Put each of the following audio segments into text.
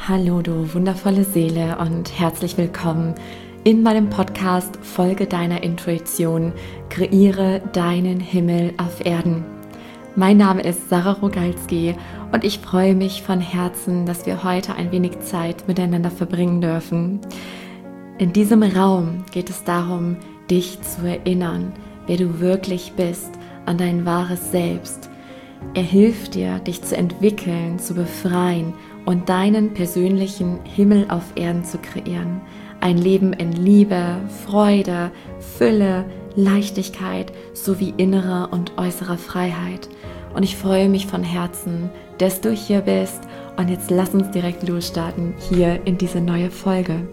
Hallo du wundervolle Seele und herzlich willkommen in meinem Podcast Folge deiner Intuition, kreiere deinen Himmel auf Erden. Mein Name ist Sarah Rogalski und ich freue mich von Herzen, dass wir heute ein wenig Zeit miteinander verbringen dürfen. In diesem Raum geht es darum, dich zu erinnern, wer du wirklich bist, an dein wahres Selbst. Er hilft dir, dich zu entwickeln, zu befreien und deinen persönlichen Himmel auf Erden zu kreieren. Ein Leben in Liebe, Freude, Fülle, Leichtigkeit sowie innerer und äußerer Freiheit. Und ich freue mich von Herzen, dass du hier bist. Und jetzt lass uns direkt losstarten hier in diese neue Folge.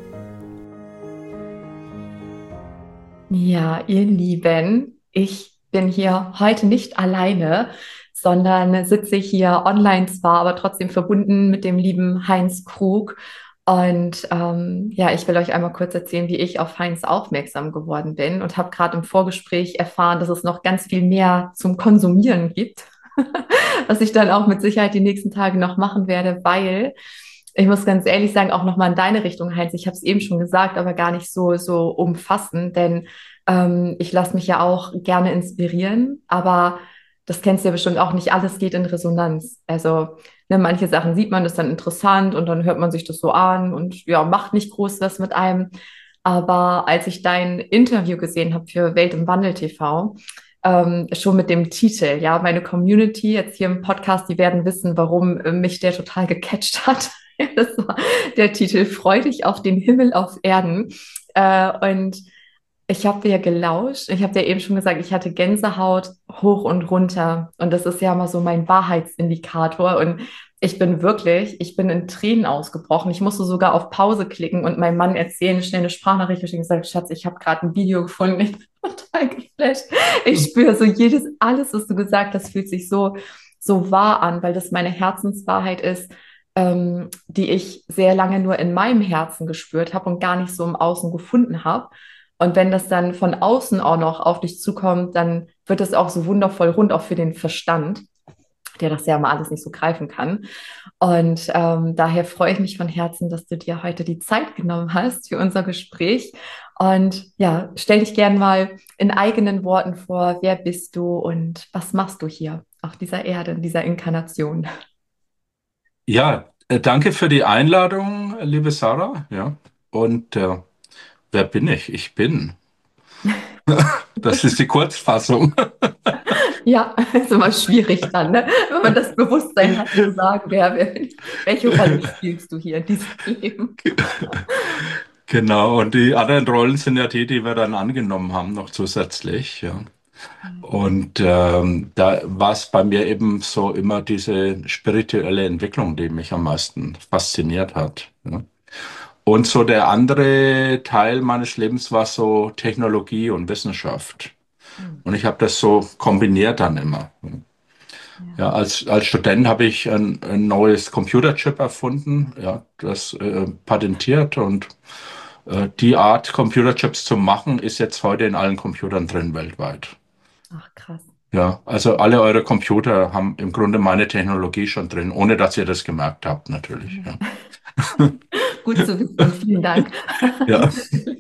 Ja, ihr Lieben, ich bin hier heute nicht alleine, sondern sitze hier online zwar, aber trotzdem verbunden mit dem lieben Heinz Krug. Und ja, ich will euch einmal kurz erzählen, wie ich auf Heinz aufmerksam geworden bin und habe gerade im Vorgespräch erfahren, dass es noch ganz viel mehr zum Konsumieren gibt, was ich dann auch mit Sicherheit die nächsten Tage noch machen werde, weil ich muss ganz ehrlich sagen, auch nochmal in deine Richtung, Heinz. Ich habe es eben schon gesagt, aber gar nicht so umfassend, denn ich lasse mich ja auch gerne inspirieren, aber das kennst du ja bestimmt auch, nicht alles geht in Resonanz. Also ne, manche Sachen sieht man, das ist dann interessant und dann hört man sich das so an und ja, macht nicht groß was mit einem. Aber als ich dein Interview gesehen habe für Welt im Wandel TV, schon mit dem Titel, ja, meine Community jetzt hier im Podcast, die werden wissen, warum mich der total gecatcht hat. Das war der Titel Freu dich auf den Himmel auf Erden. Und ich habe dir gelauscht. Ich habe dir eben schon gesagt, ich hatte Gänsehaut hoch und runter. Und das ist ja mal so mein Wahrheitsindikator. Und ich bin in Tränen ausgebrochen. Ich musste sogar auf Pause klicken und meinem Mann erzählen, schnell eine Sprachnachricht geschickt und gesagt, Schatz, ich habe gerade ein Video gefunden. Ich bin total geflasht. Ich spüre so alles, was du gesagt hast, fühlt sich so wahr an, weil das meine Herzenswahrheit ist, die ich sehr lange nur in meinem Herzen gespürt habe und gar nicht so im Außen gefunden habe. Und wenn das dann von außen auch noch auf dich zukommt, dann wird es auch so wundervoll rund, auch für den Verstand, der das ja mal alles nicht so greifen kann. Und daher freue ich mich von Herzen, dass du dir heute die Zeit genommen hast für unser Gespräch. Und ja, stell dich gern mal in eigenen Worten vor, wer bist du und was machst du hier auf dieser Erde, in dieser Inkarnation? Ja, danke für die Einladung, liebe Sarah. Ja, und wer bin ich? Ich bin. Das ist die Kurzfassung. Ja, ist immer schwierig dann, ne? Wenn man das Bewusstsein hat, zu sagen, welche Rolle spielst du hier in diesem Leben? Genau, und die anderen Rollen sind ja die wir dann angenommen haben, noch zusätzlich. Ja. Und da war es bei mir eben so immer diese spirituelle Entwicklung, die mich am meisten fasziniert hat. Ja. Und so der andere Teil meines Lebens war so Technologie und Wissenschaft. Hm. Und ich habe das so kombiniert dann immer. Ja. Ja, als Student habe ich ein neues Computerchip erfunden, ja, das patentiert und die Art, Computerchips zu machen, ist jetzt heute in allen Computern drin weltweit. Ach, krass. Ja, also alle eure Computer haben im Grunde meine Technologie schon drin, ohne dass ihr das gemerkt habt, natürlich. Ja, Gut zu wissen und vielen Dank. ja.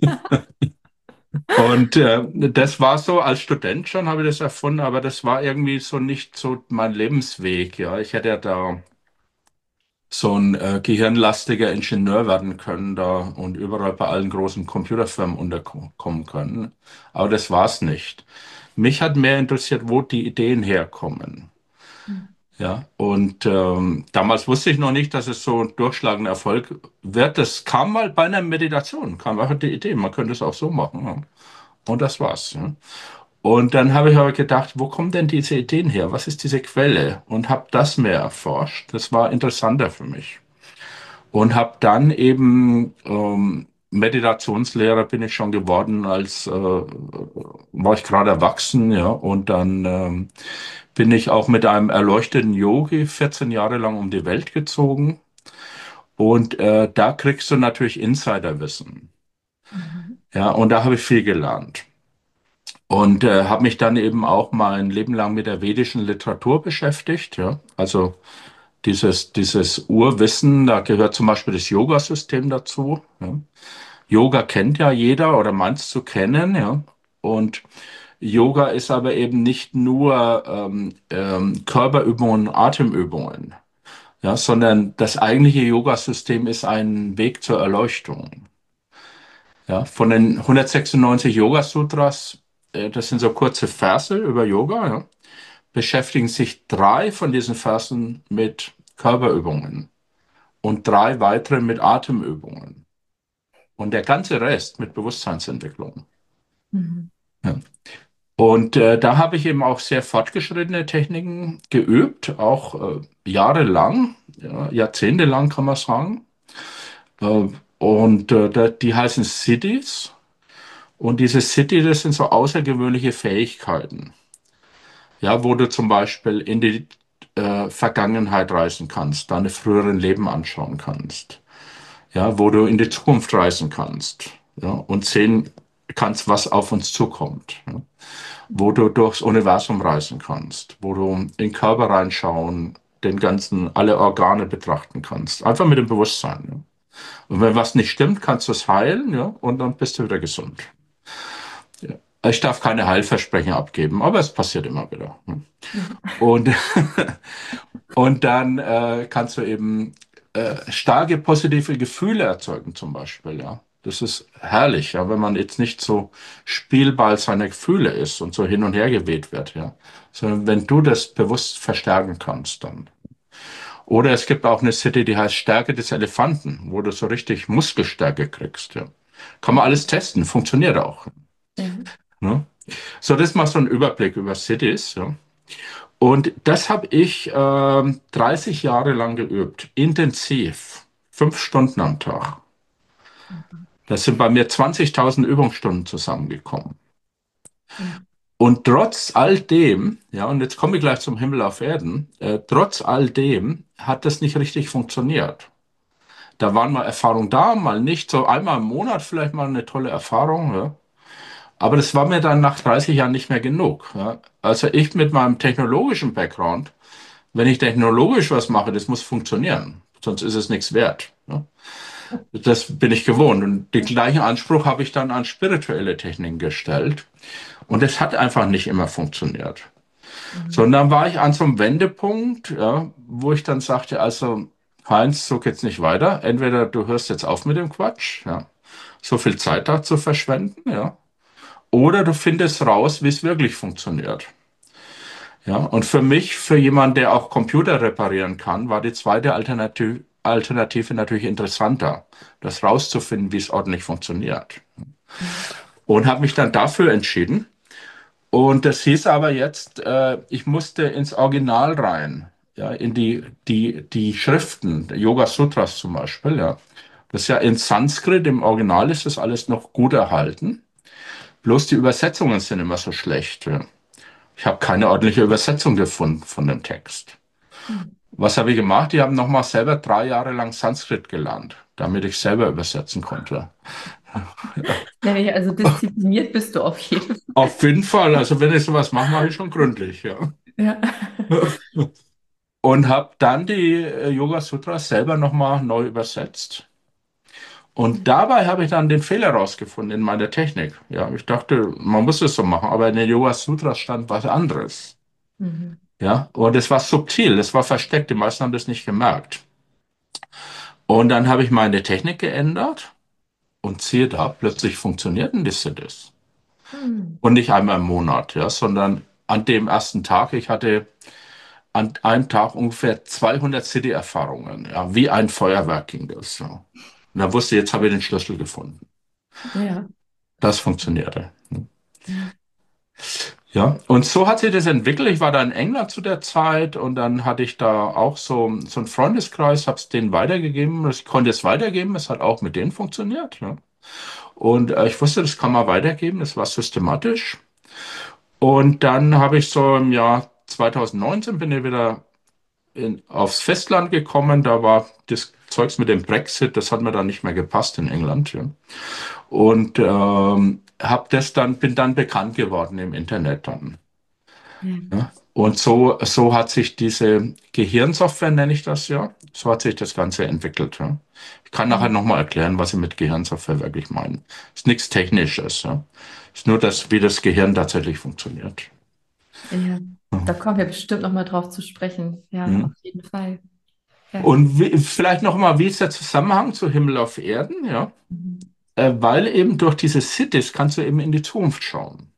Und das war so, als Student schon habe ich das erfunden, aber das war irgendwie so nicht so mein Lebensweg. Ja, ich hätte ja da so ein gehirnlastiger Ingenieur werden können da und überall bei allen großen Computerfirmen unterkommen können. Aber das war's nicht. Mich hat mehr interessiert, wo die Ideen herkommen. Ja, und damals wusste ich noch nicht, dass es so ein durchschlagender Erfolg wird. Das kam mal bei einer Meditation, kam einfach die Idee, man könnte es auch so machen. Ja. Und das war's. Ja. Und dann habe ich aber gedacht, wo kommen denn diese Ideen her? Was ist diese Quelle? Und habe das mehr erforscht. Das war interessanter für mich. Und habe dann eben Meditationslehrer bin ich schon geworden, als war ich gerade erwachsen, ja. Und dann bin ich auch mit einem erleuchteten Yogi 14 Jahre lang um die Welt gezogen. Und da kriegst du natürlich Insiderwissen. Mhm. Ja, und da habe ich viel gelernt. Und habe mich dann eben auch mein Leben lang mit der vedischen Literatur beschäftigt, ja. Also dieses Urwissen, da gehört zum Beispiel das Yoga-System dazu. Ja. Yoga kennt ja jeder oder meint es zu kennen, ja. Und Yoga ist aber eben nicht nur Körperübungen und Atemübungen, ja, sondern das eigentliche Yoga-System ist ein Weg zur Erleuchtung. Ja, von den 196 Yoga-Sutras, das sind so kurze Verse über Yoga, ja, beschäftigen sich 3 von diesen Versen mit Körperübungen und 3 weitere mit Atemübungen und der ganze Rest mit Bewusstseinsentwicklung. Mhm. Ja. Und da habe ich eben auch sehr fortgeschrittene Techniken geübt, auch jahrelang, ja, jahrzehntelang kann man sagen. Äh, die heißen Siddhis. Und diese Siddhi, das sind so außergewöhnliche Fähigkeiten. Ja, wo du zum Beispiel in die Vergangenheit reisen kannst, deine früheren Leben anschauen kannst. Ja, wo du in die Zukunft reisen kannst. Ja, und sehen kannst, was auf uns zukommt. Ja. Wo du durchs Universum reisen kannst, wo du in den Körper reinschauen, den ganzen, alle Organe betrachten kannst. Einfach mit dem Bewusstsein. Ja. Und wenn was nicht stimmt, kannst du es heilen, ja, und dann bist du wieder gesund. Ja. Ich darf keine Heilversprechen abgeben, aber es passiert immer wieder. Ne? Ja. Und, und dann kannst du eben starke positive Gefühle erzeugen, zum Beispiel, ja. Das ist herrlich, ja, wenn man jetzt nicht so Spielball seiner Gefühle ist und so hin und her geweht wird, ja. Sondern wenn du das bewusst verstärken kannst, dann. Oder es gibt auch eine City, die heißt Stärke des Elefanten, wo du so richtig Muskelstärke kriegst, ja. Kann man alles testen, funktioniert auch. Ja. Ne? So, das mal so ein Überblick über Cities, ja. Und das habe ich 30 Jahre lang geübt, intensiv, 5 Stunden am Tag. Das sind bei mir 20.000 Übungsstunden zusammengekommen. Ja. Und trotz all dem, ja, und jetzt komme ich gleich zum Himmel auf Erden, trotz all dem hat das nicht richtig funktioniert. Da waren mal Erfahrungen da, mal nicht, so einmal im Monat vielleicht mal eine tolle Erfahrung, ja. Aber das war mir dann nach 30 Jahren nicht mehr genug. Ja. Also ich mit meinem technologischen Background, wenn ich technologisch was mache, das muss funktionieren. Sonst ist es nichts wert. Ne? Das bin ich gewohnt. Und den gleichen Anspruch habe ich dann an spirituelle Techniken gestellt. Und es hat einfach nicht immer funktioniert. So, Mhm. und dann war ich an so einem Wendepunkt, ja, wo ich dann sagte, also Heinz, so geht's nicht weiter. Entweder du hörst jetzt auf mit dem Quatsch, ja, so viel Zeit da zu verschwenden, ja, oder du findest raus, wie es wirklich funktioniert. Ja, und für mich, für jemanden, der auch Computer reparieren kann, war die zweite Alternative natürlich interessanter, das rauszufinden, wie es ordentlich funktioniert. Mhm. Und habe mich dann dafür entschieden. Und das hieß aber jetzt, ich musste ins Original rein, ja, in die Schriften, der Yoga Sutras zum Beispiel, ja. Das ist ja in Sanskrit, im Original ist das alles noch gut erhalten. Bloß die Übersetzungen sind immer so schlecht. Ja. Ich habe keine ordentliche Übersetzung gefunden von dem Text. Mhm. Was habe ich gemacht? Ich habe nochmal selber 3 Jahre lang Sanskrit gelernt, damit ich selber übersetzen konnte. Nenne ich, also diszipliniert bist du auf jeden Fall. Auf jeden Fall, also wenn ich sowas mache, mache ich schon gründlich, ja. Ja. Und habe dann die Yoga Sutras selber nochmal neu übersetzt. Und dabei habe ich dann den Fehler rausgefunden in meiner Technik. Ja, ich dachte, man muss es so machen, aber in den Yoga Sutras stand was anderes. Mhm. Ja, und es war subtil, es war versteckt, die meisten haben das nicht gemerkt. Und dann habe ich meine Technik geändert und siehe da, plötzlich funktionierten die Cities. Mhm. Und nicht einmal im Monat, ja, sondern an dem ersten Tag, ich hatte an einem Tag ungefähr 200 City-Erfahrungen, ja, wie ein Feuerwerk ging das. So. Und dann wusste ich, jetzt habe ich den Schlüssel gefunden. Ja. Das funktionierte. Ja. Ja, und so hat sich das entwickelt. Ich war da in England zu der Zeit und dann hatte ich da auch so einen Freundeskreis, habe es denen weitergegeben. Ich konnte es weitergeben, es hat auch mit denen funktioniert. Ja. Und ich wusste, das kann man weitergeben, das war systematisch. Und dann habe ich so im Jahr 2019 bin ich wieder aufs Festland gekommen. Da war das Zeugs mit dem Brexit, das hat mir dann nicht mehr gepasst in England. Ja. Und bin dann bekannt geworden im Internet dann. Ja. Ja? Und so hat sich diese Gehirnsoftware, nenne ich das ja, so hat sich das Ganze entwickelt. Ja? Ich kann nachher Ja. nochmal erklären, was ich mit Gehirnsoftware wirklich meine. Ist nichts Technisches. Ja? Ist nur das, wie das Gehirn tatsächlich funktioniert. Ja. Da Mhm. kommen wir bestimmt noch mal drauf zu sprechen. Ja, auf Mhm. jeden Fall. Ja. Und vielleicht nochmal, wie ist der Zusammenhang zu Himmel auf Erden? Ja? Mhm. Weil eben durch diese Cities kannst du eben in die Zukunft schauen.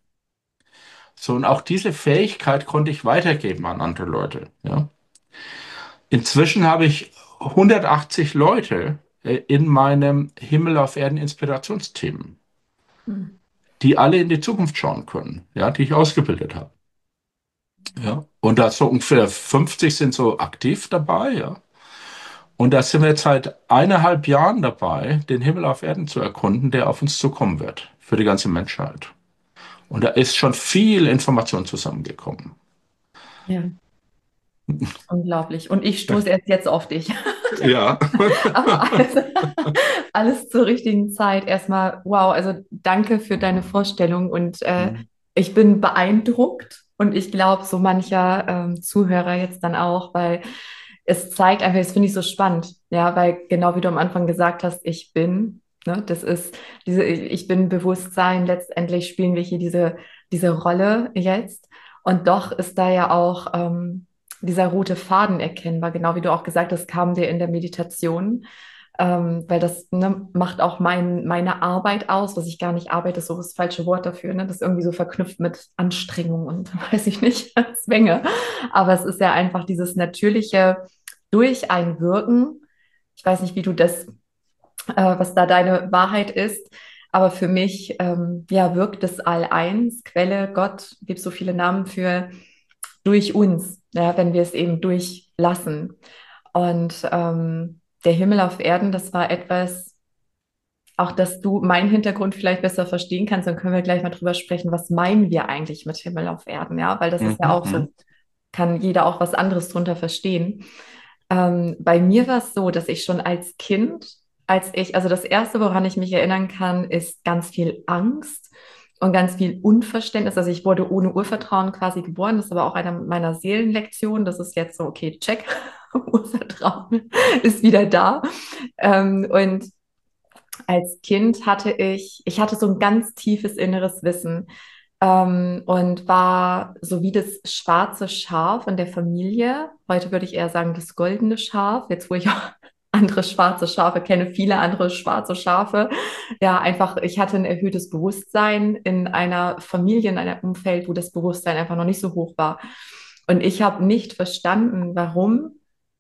So, und auch diese Fähigkeit konnte ich weitergeben an andere Leute. Ja? Inzwischen habe ich 180 Leute in meinem Himmel auf Erden Inspirationsteam, Mhm. die alle in die Zukunft schauen können, ja, die ich ausgebildet habe. Ja. Und da so ungefähr 50 sind so aktiv dabei, ja. Und da sind wir jetzt seit 1,5 Jahren dabei, den Himmel auf Erden zu erkunden, der auf uns zukommen wird, für die ganze Menschheit. Und da ist schon viel Information zusammengekommen. Ja, unglaublich. Und ich stoße erst jetzt auf dich. Ja. Aber alles zur richtigen Zeit. Erstmal, wow, also danke für deine Vorstellung und ich bin beeindruckt und ich glaube, so mancher Zuhörer jetzt dann auch, weil es zeigt einfach, das finde ich so spannend, ja, weil genau wie du am Anfang gesagt hast, ich bin, ne, das ist ich bin Bewusstsein, letztendlich spielen wir hier diese Rolle jetzt und doch ist da ja auch dieser rote Faden erkennbar, genau wie du auch gesagt hast, kam dir in der Meditation, weil das ne, macht auch meine Arbeit aus, was ich gar nicht arbeite, ist so das falsche Wort dafür, ne? Das ist irgendwie so verknüpft mit Anstrengung und weiß ich nicht, Zwänge. Aber es ist ja einfach dieses natürliche Durcheinwirken. Ich weiß nicht, wie du das, was da deine Wahrheit ist. Aber für mich, ja, wirkt es All-Eins, Quelle, Gott, gibt so viele Namen für durch uns, ja, wenn wir es eben durchlassen. Und der Himmel auf Erden, das war etwas, auch dass du meinen Hintergrund vielleicht besser verstehen kannst, dann können wir gleich mal drüber sprechen, was meinen wir eigentlich mit Himmel auf Erden, ja, weil das ist ja auch so, Mhm. kann jeder auch was anderes drunter verstehen. Bei mir war es so, dass ich schon als Kind, also das Erste, woran ich mich erinnern kann, ist ganz viel Angst und ganz viel Unverständnis. Also ich wurde ohne Urvertrauen quasi geboren. Das ist aber auch eine meiner Seelenlektionen. Das ist jetzt so, okay, check, Urvertrauen ist wieder da. Und als Kind ich hatte so ein ganz tiefes inneres Wissen und war so wie das schwarze Schaf in der Familie. Heute würde ich eher sagen, das goldene Schaf, jetzt wo ich auch andere schwarze Schafe kenne, viele andere schwarze Schafe. Ja, einfach, ich hatte ein erhöhtes Bewusstsein in einer Familie, in einem Umfeld, wo das Bewusstsein einfach noch nicht so hoch war. Und ich habe nicht verstanden, warum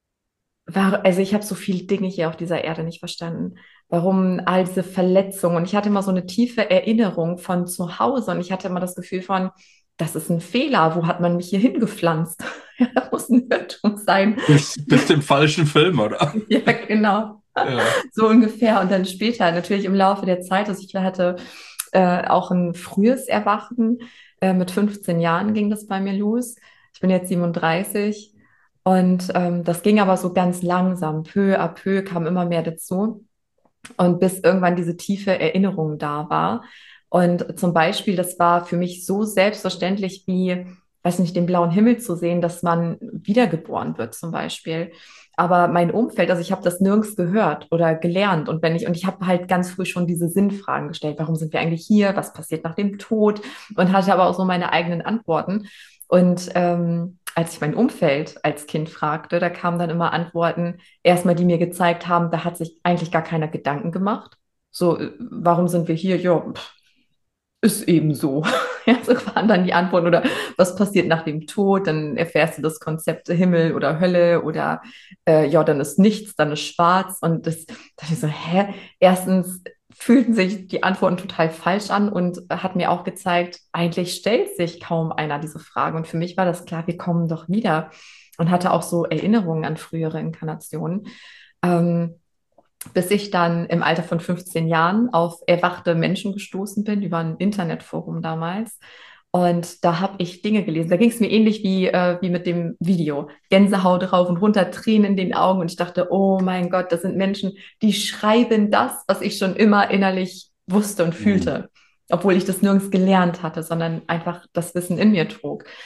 also ich habe so viele Dinge hier auf dieser Erde nicht verstanden. Warum all diese Verletzungen? Und ich hatte immer so eine tiefe Erinnerung von zu Hause und ich hatte immer das Gefühl von, das ist ein Fehler. Wo hat man mich hier hingepflanzt? Ja, da muss ein Irrtum sein. Bist im falschen Film, oder? Ja, genau. Ja. So ungefähr. Und dann später, natürlich im Laufe der Zeit, also ich hatte auch ein frühes Erwachen. Mit 15 Jahren ging das bei mir los. Ich bin jetzt 37 und das ging aber so ganz langsam. Peu à peu kam immer mehr dazu und bis irgendwann diese tiefe Erinnerung da war. Und zum Beispiel, das war für mich so selbstverständlich wie, weiß nicht, den blauen Himmel zu sehen, dass man wiedergeboren wird zum Beispiel. Aber mein Umfeld, also ich habe das nirgends gehört oder gelernt. Und ich habe halt ganz früh schon diese Sinnfragen gestellt. Warum sind wir eigentlich hier? Was passiert nach dem Tod? Und hatte aber auch so meine eigenen Antworten. Und als ich mein Umfeld als Kind fragte, da kamen dann immer Antworten, erstmal, die mir gezeigt haben, da hat sich eigentlich gar keiner Gedanken gemacht. So, warum sind wir hier? Ja, ist eben so. Ja, so waren dann die Antworten. Oder was passiert nach dem Tod? Dann erfährst du das Konzept Himmel oder Hölle oder ja, dann ist nichts, dann ist schwarz. Und das da dachte ich so, hä? Erstens fühlten sich die Antworten total falsch an und hat mir auch gezeigt, eigentlich stellt sich kaum einer diese Frage. Und für mich war das klar, wir kommen doch wieder und hatte auch so Erinnerungen an frühere Inkarnationen. Ähm, bis ich dann im Alter von 15 Jahren auf erwachte Menschen gestoßen bin, über ein Internetforum damals. Und da habe ich Dinge gelesen. Da ging es mir ähnlich wie mit dem Video. Gänsehaut rauf und runter, Tränen in den Augen. Und ich dachte, oh mein Gott, das sind Menschen, die schreiben das, was ich schon immer innerlich wusste und Mhm. fühlte. Obwohl ich das nirgends gelernt hatte, sondern einfach das Wissen in mir trug.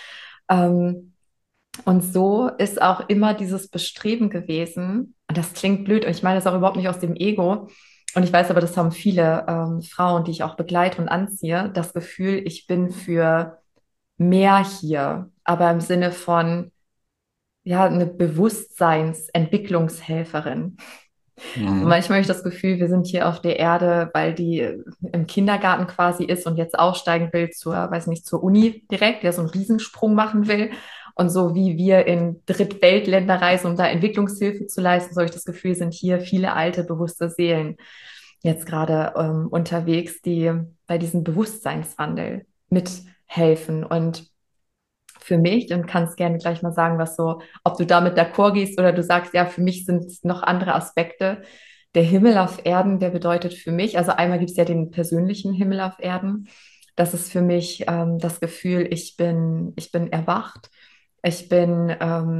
Ähm, und so ist auch immer dieses Bestreben gewesen, und das klingt blöd, und ich meine das auch überhaupt nicht aus dem Ego. Und ich weiß aber, das haben viele Frauen, die ich auch begleite und anziehe, das Gefühl, ich bin für mehr hier, aber im Sinne von, ja, eine Bewusstseinsentwicklungshelferin. So Mhm. manchmal habe ich das Gefühl, wir sind hier auf der Erde, weil die im Kindergarten quasi ist und jetzt aufsteigen will zur, weiß nicht, zur Uni direkt, der so einen Riesensprung machen will. Und so wie wir in Drittweltländer reisen, um da Entwicklungshilfe zu leisten, so habe ich das Gefühl, sind hier viele alte, bewusste Seelen jetzt gerade unterwegs, die bei diesem Bewusstseinswandel mithelfen. Und für mich, und kannst gerne gleich mal sagen, was so, ob du damit d'accord gehst oder du sagst, ja, für mich sind es noch andere Aspekte. Der Himmel auf Erden, der bedeutet für mich, also einmal gibt es ja den persönlichen Himmel auf Erden. Das ist für mich das Gefühl, ich bin erwacht, ich bin,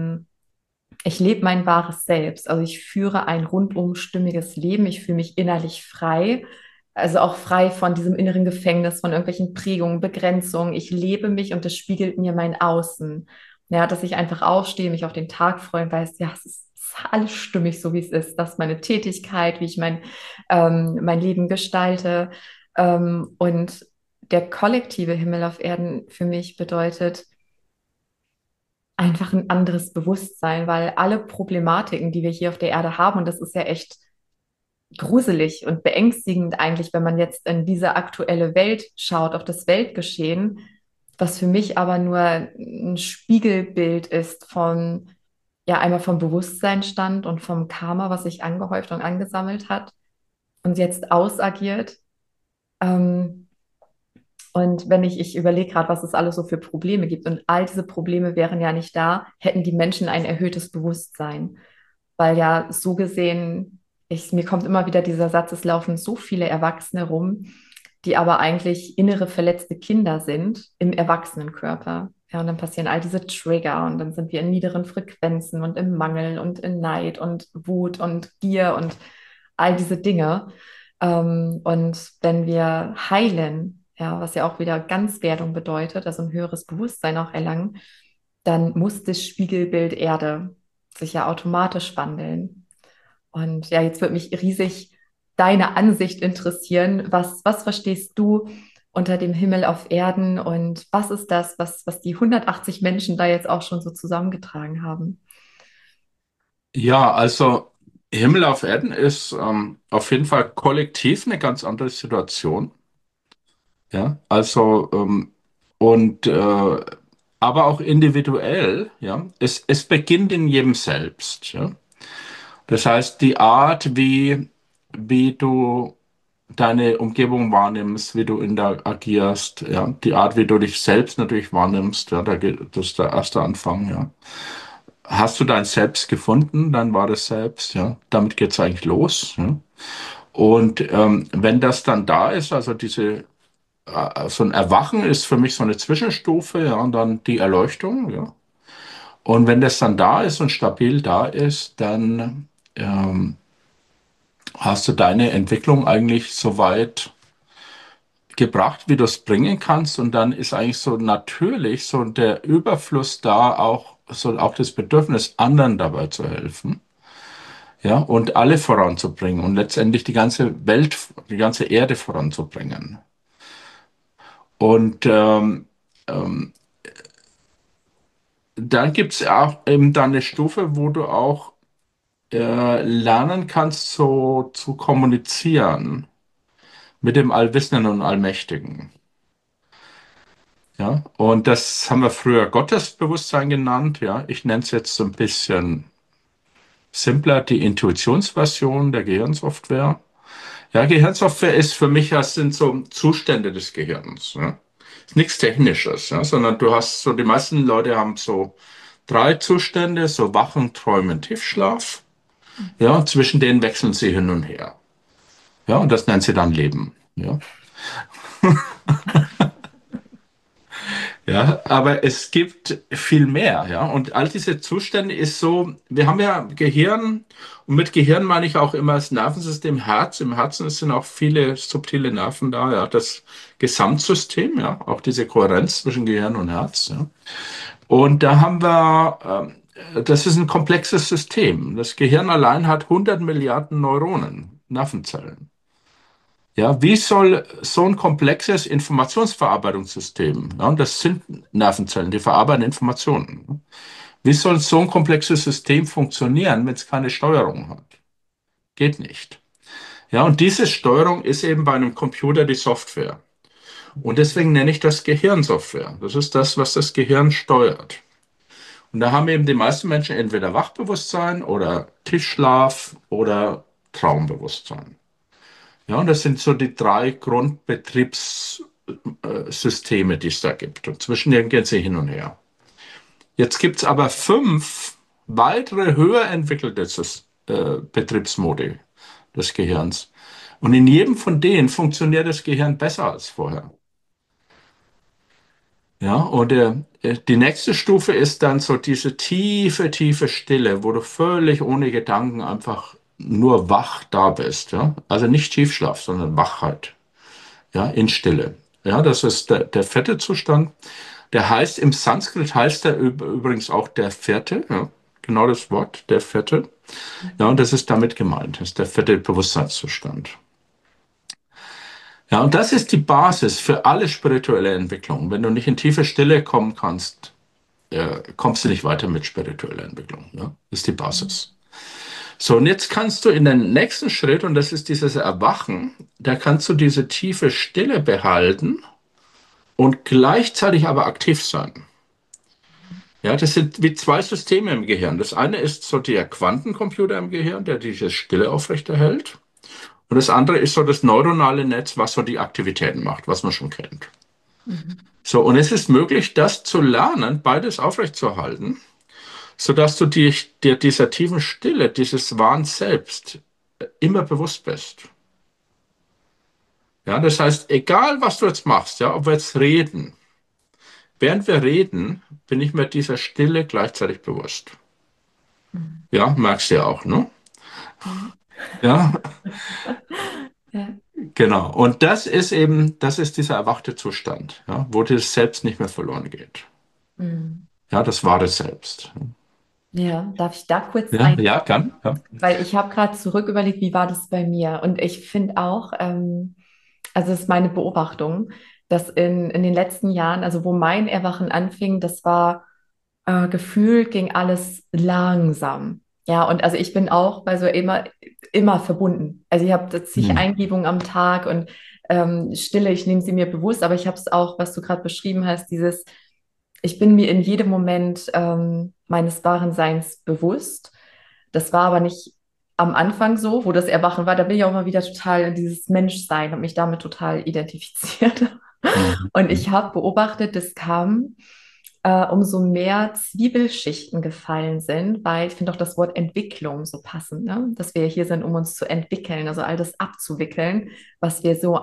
ich lebe mein wahres Selbst. Also ich führe ein rundum stimmiges Leben. Ich fühle mich innerlich frei. Also auch frei von diesem inneren Gefängnis, von irgendwelchen Prägungen, Begrenzungen. Ich lebe mich und das spiegelt mir mein Außen. Ja, dass ich einfach aufstehe, mich auf den Tag freue und weiß, ja, es ist alles stimmig, so wie es ist. Das ist meine Tätigkeit, wie ich mein Leben gestalte. Und der kollektive Himmel auf Erden für mich bedeutet, einfach ein anderes Bewusstsein, weil alle Problematiken, die wir hier auf der Erde haben, und das ist ja echt gruselig und beängstigend eigentlich, wenn man jetzt in diese aktuelle Welt schaut, auf das Weltgeschehen, was für mich aber nur ein Spiegelbild ist von, ja, einmal vom Bewusstseinsstand und vom Karma, was sich angehäuft und angesammelt hat und jetzt ausagiert. Ähm, und wenn ich überlege gerade, was es alles so für Probleme gibt, und all diese Probleme wären ja nicht da, hätten die Menschen ein erhöhtes Bewusstsein. Weil ja so gesehen, mir kommt immer wieder dieser Satz, es laufen so viele Erwachsene rum, die aber eigentlich innere verletzte Kinder sind im Erwachsenenkörper. Ja, und dann passieren all diese Trigger und dann sind wir in niederen Frequenzen und im Mangel und in Neid und Wut und Gier und all diese Dinge. Und wenn wir heilen, ja, was ja auch wieder Ganzwerdung bedeutet, also ein höheres Bewusstsein auch erlangen, dann muss das Spiegelbild Erde sich ja automatisch wandeln. Und ja, jetzt würde mich riesig deine Ansicht interessieren. Was verstehst du unter dem Himmel auf Erden und was ist das, was die 180 Menschen da jetzt auch schon so zusammengetragen haben? Ja, also Himmel auf Erden ist auf jeden Fall kollektiv eine ganz andere Situation. Ja, also und aber auch individuell. Ja, es beginnt in jedem selbst. Ja, das heißt, die Art, wie du deine Umgebung wahrnimmst, wie du interagierst, ja, die Art, wie du dich selbst natürlich wahrnimmst, ja, das ist der erste Anfang. Ja. Hast du dein Selbst gefunden, dann war das Selbst, ja. Damit geht's eigentlich los. Ja. Und wenn das dann da ist, also so ein Erwachen ist für mich so eine Zwischenstufe, ja, und dann die Erleuchtung, ja. Und wenn das dann da ist und stabil da ist, dann hast du deine Entwicklung eigentlich so weit gebracht, wie du es bringen kannst. Und dann ist eigentlich so natürlich so der Überfluss da, auch das Bedürfnis, anderen dabei zu helfen. Ja, und alle voranzubringen und letztendlich die ganze Welt, die ganze Erde voranzubringen. Und dann gibt es auch eben dann eine Stufe, wo du auch lernen kannst, so zu kommunizieren mit dem Allwissenden und Allmächtigen. Ja, und das haben wir früher Gottesbewusstsein genannt. Ja, ich nenne es jetzt so ein bisschen simpler, die Intuitionsversion der Gehirnsoftware. Ja, Gehirnsoftware ist für mich, das sind so Zustände des Gehirns. Ja. Ist nichts Technisches, ja, sondern du hast so, die meisten Leute haben so drei Zustände, so Wachen, Träumen, Tiefschlaf. Ja, zwischen denen wechseln sie hin und her. Ja, und das nennt sie dann Leben. Ja. Ja, aber es gibt viel mehr, ja. Und all diese Zustände ist so, wir haben ja Gehirn, und mit Gehirn meine ich auch immer das Nervensystem Herz. Im Herzen sind auch viele subtile Nerven da, ja. Das Gesamtsystem, ja, auch diese Kohärenz zwischen Gehirn und Herz, ja. Und da haben wir, das ist ein komplexes System. Das Gehirn allein hat 100 Milliarden Neuronen, Nervenzellen. Ja, wie soll so ein komplexes Informationsverarbeitungssystem, ja, und das sind Nervenzellen, die verarbeiten Informationen. Wie soll so ein komplexes System funktionieren, wenn es keine Steuerung hat? Geht nicht. Ja, und diese Steuerung ist eben bei einem Computer die Software. Und deswegen nenne ich das Gehirnsoftware. Das ist das, was das Gehirn steuert. Und da haben eben die meisten Menschen entweder Wachbewusstsein oder Tiefschlaf oder Traumbewusstsein. Ja, und das sind so die drei Grundbetriebssysteme, die es da gibt. Und zwischen denen gehen sie hin und her. Jetzt gibt es aber 5 weitere höher entwickelte Betriebsmodi des Gehirns. Und in jedem von denen funktioniert das Gehirn besser als vorher. Ja, und die nächste Stufe ist dann so diese tiefe, tiefe Stille, wo du völlig ohne Gedanken einfach nur wach da bist. Ja? Also nicht Tiefschlaf, sondern Wachheit. Ja, in Stille. Ja, das ist der vierte Zustand. Der heißt, im Sanskrit heißt er übrigens auch der vierte. Ja? Genau das Wort, der vierte. Ja, und das ist damit gemeint. Das ist der vierte Bewusstseinszustand. Ja, und das ist die Basis für alle spirituelle Entwicklung. Wenn du nicht in tiefe Stille kommen kannst, kommst du nicht weiter mit spiritueller Entwicklung. Ja? Das ist die Basis. So, und jetzt kannst du in den nächsten Schritt, und das ist dieses Erwachen, da kannst du diese tiefe Stille behalten und gleichzeitig aber aktiv sein. Ja, das sind wie zwei Systeme im Gehirn. Das eine ist so der Quantencomputer im Gehirn, der diese Stille aufrechterhält. Und das andere ist so das neuronale Netz, was so die Aktivitäten macht, was man schon kennt. Mhm. So, und es ist möglich, das zu lernen, beides aufrechtzuerhalten, sodass du dir dieser tiefen Stille, dieses wahren Selbst immer bewusst bist. Ja, das heißt, egal was du jetzt machst, ja, ob wir jetzt reden, während wir reden, bin ich mir dieser Stille gleichzeitig bewusst. Mhm. Ja, merkst du ja auch, ne? Ja. Ja, Ja. genau. Und das ist eben, das ist dieser erwachte Zustand, ja, wo das Selbst nicht mehr verloren geht. Mhm. Ja, das wahre Selbst. Ja, darf ich da kurz Ja, ein, ja, kann. Ja. weil ich habe gerade zurück überlegt, wie war das bei mir? Und ich finde auch, also es ist meine Beobachtung, dass in den letzten Jahren, also wo mein Erwachen anfing, das war gefühlt ging alles langsam. Ja, und also ich bin auch bei so immer verbunden. Also ich habe zig Hm. Eingebungen am Tag und Stille, ich nehme sie mir bewusst, aber ich habe es auch, was du gerade beschrieben hast, dieses, ich bin mir in jedem Moment meines wahren Seins bewusst. Das war aber nicht am Anfang so, wo das Erwachen war. Da bin ich auch mal wieder total in dieses Menschsein und mich damit total identifiziert. Hm. Und Hm. ich habe beobachtet, das kam, umso mehr Zwiebelschichten gefallen sind, weil ich finde auch das Wort Entwicklung so passend, ne? Dass wir hier sind, um uns zu entwickeln, also all das abzuwickeln, was wir so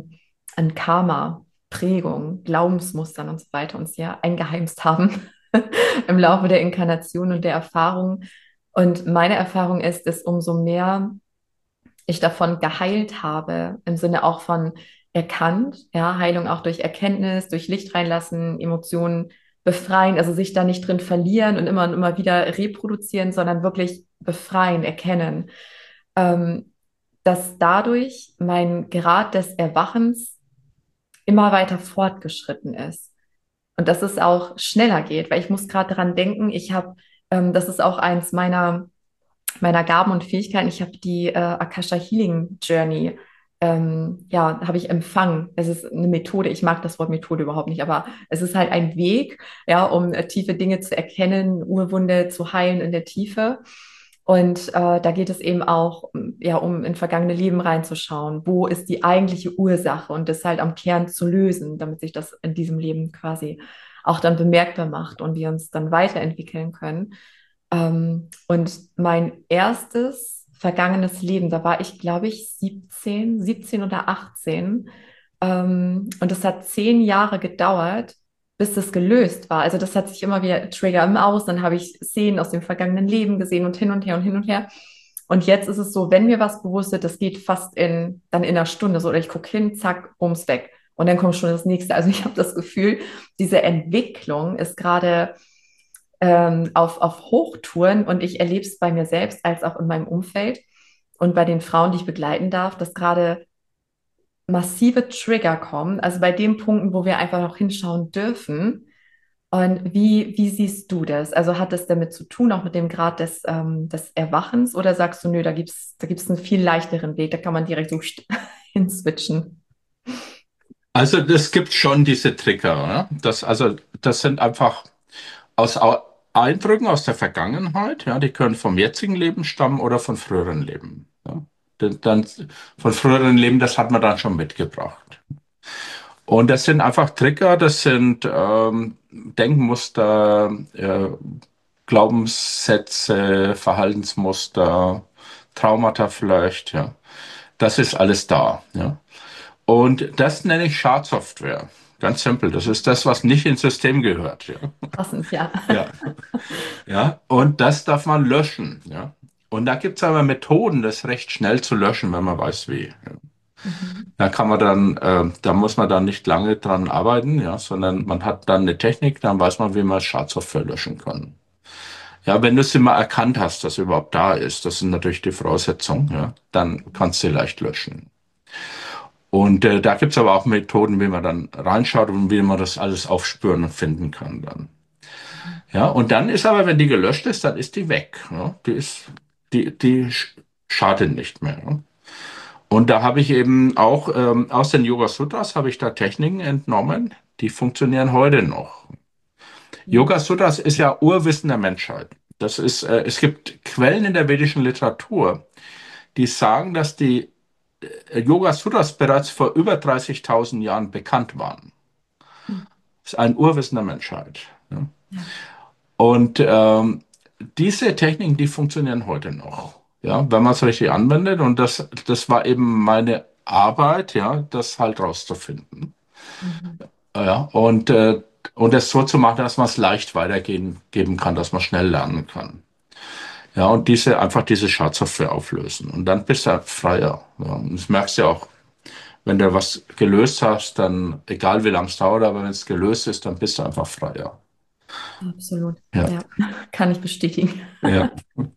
an Karma, Prägung, Glaubensmustern und so weiter uns ja eingeheimst haben im Laufe der Inkarnation und der Erfahrung. Und meine Erfahrung ist, dass umso mehr ich davon geheilt habe, im Sinne auch von erkannt, ja, Heilung auch durch Erkenntnis, durch Licht reinlassen, Emotionen befreien, also sich da nicht drin verlieren und immer wieder reproduzieren, sondern wirklich befreien, erkennen, ähm, dass dadurch mein Grad des Erwachens immer weiter fortgeschritten ist und dass es auch schneller geht, weil ich muss gerade daran denken, das ist auch eins meiner Gaben und Fähigkeiten. Ich habe die Akasha Healing Journey, ja, habe ich empfangen. Es ist eine Methode. Ich mag das Wort Methode überhaupt nicht, aber es ist halt ein Weg, ja, um tiefe Dinge zu erkennen, Urwunde zu heilen in der Tiefe. Und da geht es eben auch, ja, um in vergangene Leben reinzuschauen. Wo ist die eigentliche Ursache und das halt am Kern zu lösen, damit sich das in diesem Leben quasi auch dann bemerkbar macht und wir uns dann weiterentwickeln können. Und mein erstes vergangenes Leben, da war ich, glaube ich, 17 oder 18. Und es hat 10 Jahre gedauert, bis das gelöst war. Also das hat sich immer wieder Trigger im Aus, dann habe ich Szenen aus dem vergangenen Leben gesehen und hin und her und hin und her. Und jetzt ist es so, wenn mir was bewusst wird, das geht fast dann in einer Stunde so, oder ich gucke hin, zack, bums weg. Und dann kommt schon das nächste. Also ich habe das Gefühl, diese Entwicklung ist gerade auf Hochtouren und ich erlebe es bei mir selbst als auch in meinem Umfeld und bei den Frauen, die ich begleiten darf, dass gerade massive Trigger kommen, also bei den Punkten, wo wir einfach noch hinschauen dürfen. Und wie siehst du das? Also hat das damit zu tun, auch mit dem Grad des Erwachens, oder sagst du, nö, da gibt's einen viel leichteren Weg, da kann man direkt so hinswitchen? Also es gibt schon diese Trigger. Ne? Das sind einfach aus Eindrücken aus der Vergangenheit. Ja, die können vom jetzigen Leben stammen oder von früheren Leben. Ja. Dann, von früheren Leben, das hat man dann schon mitgebracht. Und das sind einfach Trigger, das sind Denkmuster, Glaubenssätze, Verhaltensmuster, Traumata vielleicht, ja. Das ist alles da, ja. Und das nenne ich Schadsoftware. Ganz simpel. Das ist das, was nicht ins System gehört, ja. Passend, ja. Ja, ja. Und das darf man löschen, ja. Und da gibt es aber Methoden, das recht schnell zu löschen, wenn man weiß wie. Ja. Mhm. Da muss man dann nicht lange dran arbeiten, ja, sondern man hat dann eine Technik, dann weiß man, wie man Schadsoftware löschen kann. Ja, wenn du es immer erkannt hast, dass sie überhaupt da ist, das ist natürlich die Voraussetzung, ja, dann kannst du sie leicht löschen. Und da gibt's aber auch Methoden, wie man dann reinschaut und wie man das alles aufspüren und finden kann dann. Ja, und dann ist aber, wenn die gelöscht ist, dann ist die weg. Ja, die schadet nicht mehr. Ja. Und da habe ich eben auch aus den Yoga Sutras habe ich da Techniken entnommen, die funktionieren heute noch. Ja. Yoga Sutras ist ja Urwissen der Menschheit. Es gibt Quellen in der vedischen Literatur, die sagen, dass die Yoga Sutras bereits vor über 30.000 Jahren bekannt waren. Mhm. Das ist ein Urwissen der Menschheit. Ja. Ja. Und diese Techniken, die funktionieren heute noch. Ja, wenn man es richtig anwendet. Und das war eben meine Arbeit, ja, das halt rauszufinden. Mhm. Ja, und das so zu machen, dass man es leicht geben kann, dass man schnell lernen kann. Ja, und einfach diese Schadsoftware auflösen. Und dann bist du freier. Ja, und das merkst du ja auch, wenn du was gelöst hast, dann, egal wie lange es dauert, aber wenn es gelöst ist, dann bist du einfach freier. Absolut. Ja, Ja, kann ich bestätigen. ja.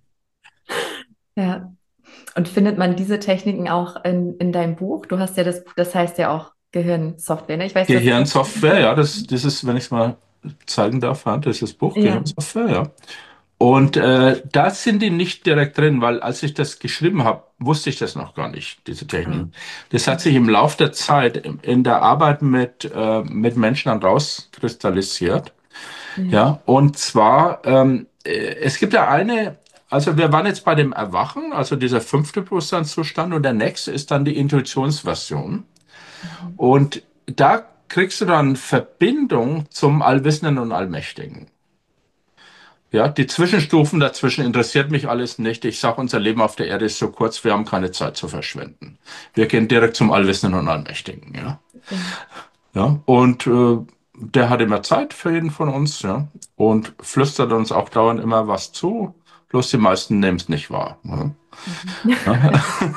Ja. Und findet man diese Techniken auch in deinem Buch? Du hast ja das heißt ja auch Gehirnsoftware, ne? Ich weiß, das. Gehirnsoftware, ja, das ist, wenn ich es mal zeigen darf, ja, das ist das Buch Ja. Gehirnsoftware, ja. Und da sind die nicht direkt drin, weil als ich das geschrieben habe, wusste ich das noch gar nicht, diese Ah. Techniken. Das hat sich Mhm. im Laufe der Zeit in der Arbeit mit Menschen dann rauskristallisiert. Ja. Ja, und zwar, es gibt ja also wir waren jetzt bei dem Erwachen, also dieser fünfte Bewusstseinszustand, und der nächste ist dann die Intuitionsversion. Mhm. Und da kriegst du dann Verbindung zum Allwissenden und Allmächtigen. Ja, die Zwischenstufen dazwischen interessiert mich alles nicht. Ich sage, unser Leben auf der Erde ist so kurz, wir haben keine Zeit zu verschwenden. Wir gehen direkt zum Allwissenden und Allmächtigen. Ja, Ja. ja. Und der hat immer Zeit für jeden von uns, ja, und flüstert uns auch dauernd immer was zu. Bloß die meisten nehmen es nicht wahr. Ja. Mhm. Ja.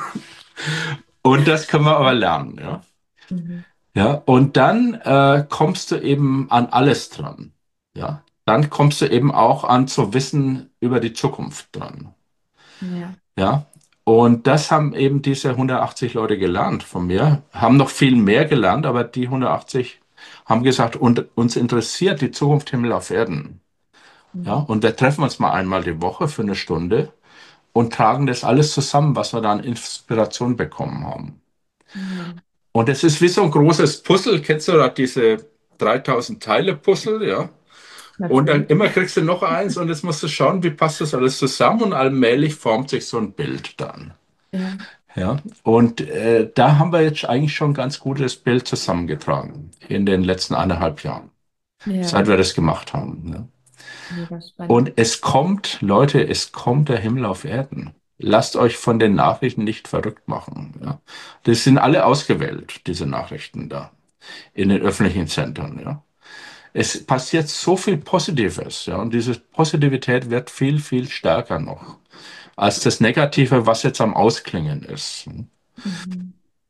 Und das können wir aber lernen, ja. Mhm. Ja, und dann kommst du eben an alles dran. Ja, dann kommst du eben auch an zu Wissen über die Zukunft dran. Ja. Ja, und das haben eben diese 180 Leute gelernt von mir, haben noch viel mehr gelernt, aber die 180 haben gesagt, und uns interessiert die Zukunft Himmel auf Erden. Ja, Mhm. und wir treffen uns mal einmal die Woche für eine Stunde und tragen das alles zusammen, was wir da an Inspiration bekommen haben. Ja. Und es ist wie so ein großes Puzzle. Kennst du da diese 3000 Teile Puzzle? Ja. Und dann Natürlich. immer kriegst du noch eins und jetzt musst du schauen, wie passt das alles zusammen und allmählich formt sich so ein Bild dann. Ja. Ja. Und da haben wir jetzt eigentlich schon ein ganz gutes Bild zusammengetragen in den letzten 1,5 Jahren, seit Ja. wir das gemacht haben. Ne? Mega spannend. Und es kommt, Leute, es kommt der Himmel auf Erden. Lasst euch von den Nachrichten nicht verrückt machen. Ja. Das sind alle ausgewählt, diese Nachrichten da in den öffentlichen Zentren. Ja. Es passiert so viel Positives, ja, und diese Positivität wird viel, viel stärker noch als das Negative, was jetzt am Ausklingen ist. Mhm.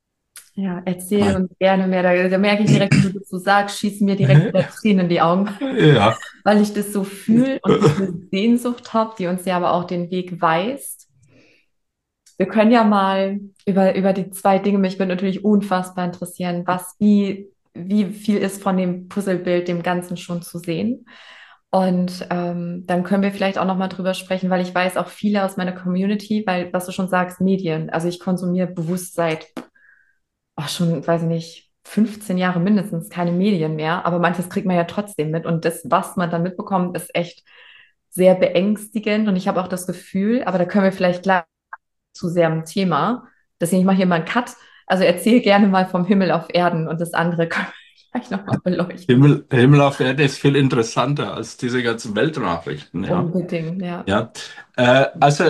Ja, erzähl uns gerne mehr. Da merke ich direkt, wenn du das so sagst, schießen mir direkt wieder Tränen in die Augen, Ja. weil ich das so fühle und diese Sehnsucht habe, die uns ja aber auch den Weg weist. Wir können ja mal über die zwei Dinge, mich würde natürlich unfassbar interessieren, wie viel ist von dem Puzzlebild, dem Ganzen schon zu sehen. Und dann können wir vielleicht auch noch mal drüber sprechen, weil ich weiß auch viele aus meiner Community, weil, was du schon sagst, Medien. Also ich konsumiere bewusst seit schon, weiß ich nicht, 15 Jahre mindestens keine Medien mehr, aber manches kriegt man ja trotzdem mit. Und das, was man dann mitbekommt, ist echt sehr beängstigend. Und ich habe auch das Gefühl, aber da können wir vielleicht gleich zu sehr am Thema. Deswegen, ich mache hier mal einen Cut. Also erzähl gerne mal vom Himmel auf Erden und das andere können wir gleich nochmal beleuchten. Himmel auf Erde ist viel interessanter als diese ganzen Weltnachrichten, ja. Unbedingt, ja. Ja, also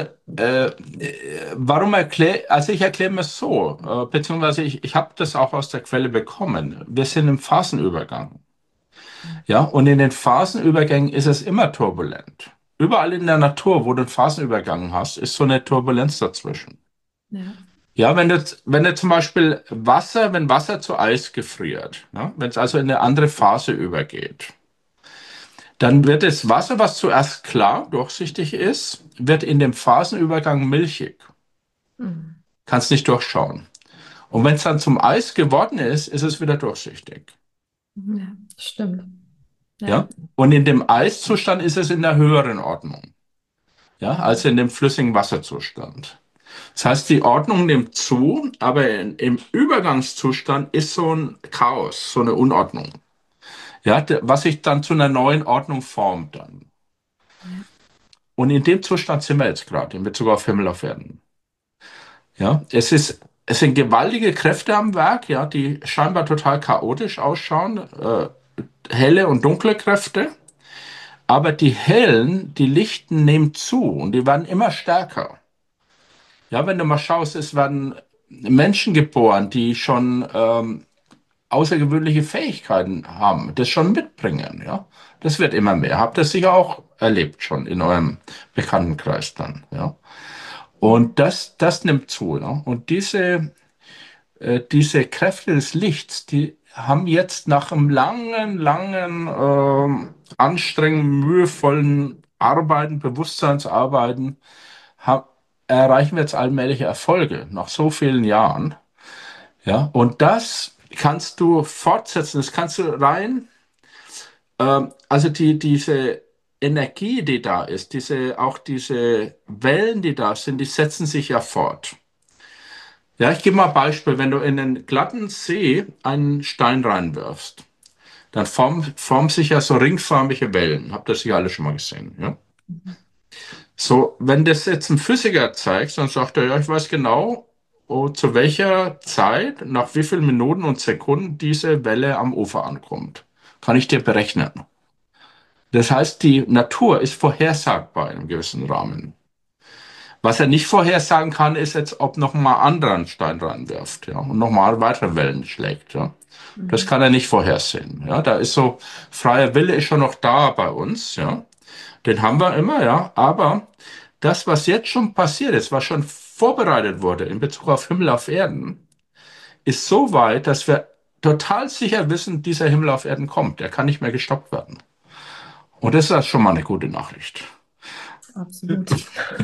also ich erkläre mir so, beziehungsweise ich habe das auch aus der Quelle bekommen. Wir sind im Phasenübergang. Ja, und in den Phasenübergängen ist es immer turbulent. Überall in der Natur, wo du einen Phasenübergang hast, ist so eine Turbulenz dazwischen. Ja. Ja, wenn du zum Beispiel wenn Wasser zu Eis gefriert, ja, wenn es also in eine andere Phase übergeht, dann wird das Wasser, was zuerst klar, durchsichtig ist, wird in dem Phasenübergang milchig. Mhm. Kannst nicht durchschauen. Und wenn es dann zum Eis geworden ist, ist es wieder durchsichtig. Ja, stimmt. Ja. Ja? Und in dem Eiszustand ist es in der höheren Ordnung, ja, als in dem flüssigen Wasserzustand. Das heißt, die Ordnung nimmt zu, aber im Übergangszustand ist so ein Chaos, so eine Unordnung. Ja, was sich dann zu einer neuen Ordnung formt dann. Ja. Und in dem Zustand sind wir jetzt gerade in Bezug auf Himmel auf Erden. Ja, es sind gewaltige Kräfte am Werk, ja, die scheinbar total chaotisch ausschauen, helle und dunkle Kräfte. Aber die hellen, die lichten nehmen zu und die werden immer stärker. Ja, wenn du mal schaust, es werden Menschen geboren, die schon außergewöhnliche Fähigkeiten haben, das schon mitbringen. Ja, das wird immer mehr. Habt ihr sicher auch erlebt schon in eurem Bekanntenkreis dann. Ja, und das nimmt zu. Ne? Und diese Kräfte des Lichts, die haben jetzt nach einem langen, anstrengenden, mühevollen Arbeiten, Bewusstseinsarbeiten, ha erreichen wir jetzt allmähliche Erfolge nach so vielen Jahren. Ja, und das kannst du fortsetzen, das kannst du also diese Energie, die da ist, auch diese Wellen, die da sind, die setzen sich ja fort. Ja, ich gebe mal ein Beispiel. Wenn du in einen glatten See einen Stein reinwirfst, dann formen sich ja so ringförmige Wellen. Habt ihr sicher alle schon mal gesehen, ja? Mhm. So, wenn das jetzt ein Physiker zeigt, dann sagt er, ja, ich weiß genau, zu welcher Zeit, nach wie vielen Minuten und Sekunden diese Welle am Ufer ankommt. Kann ich dir berechnen. Das heißt, die Natur ist vorhersagbar in einem gewissen Rahmen. Was er nicht vorhersagen kann, ist jetzt, ob noch mal anderer einen Stein reinwirft, ja, und nochmal weitere Wellen schlägt, ja. Das Mhm. kann er nicht vorhersehen, ja. Da ist so, freier Wille ist schon noch da bei uns, ja. Den haben wir immer, ja. Aber das, was jetzt schon passiert ist, was schon vorbereitet wurde in Bezug auf Himmel auf Erden, ist so weit, dass wir total sicher wissen, dieser Himmel auf Erden kommt. Der kann nicht mehr gestoppt werden. Und das ist schon mal eine gute Nachricht. Absolut.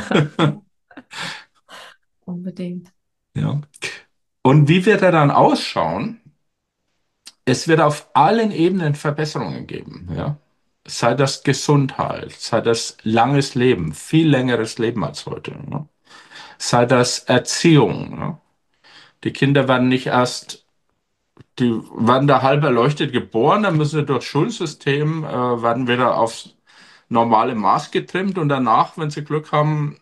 Unbedingt. Ja. Und wie wird er dann ausschauen? Es wird auf allen Ebenen Verbesserungen geben, ja. Sei das Gesundheit, sei das langes Leben, viel längeres Leben als heute, ja. Sei das Erziehung, ja. Die Kinder werden nicht erst, die werden da halb erleuchtet geboren, dann müssen sie durch Schulsystem, werden wieder aufs normale Maß getrimmt und danach, wenn sie Glück haben,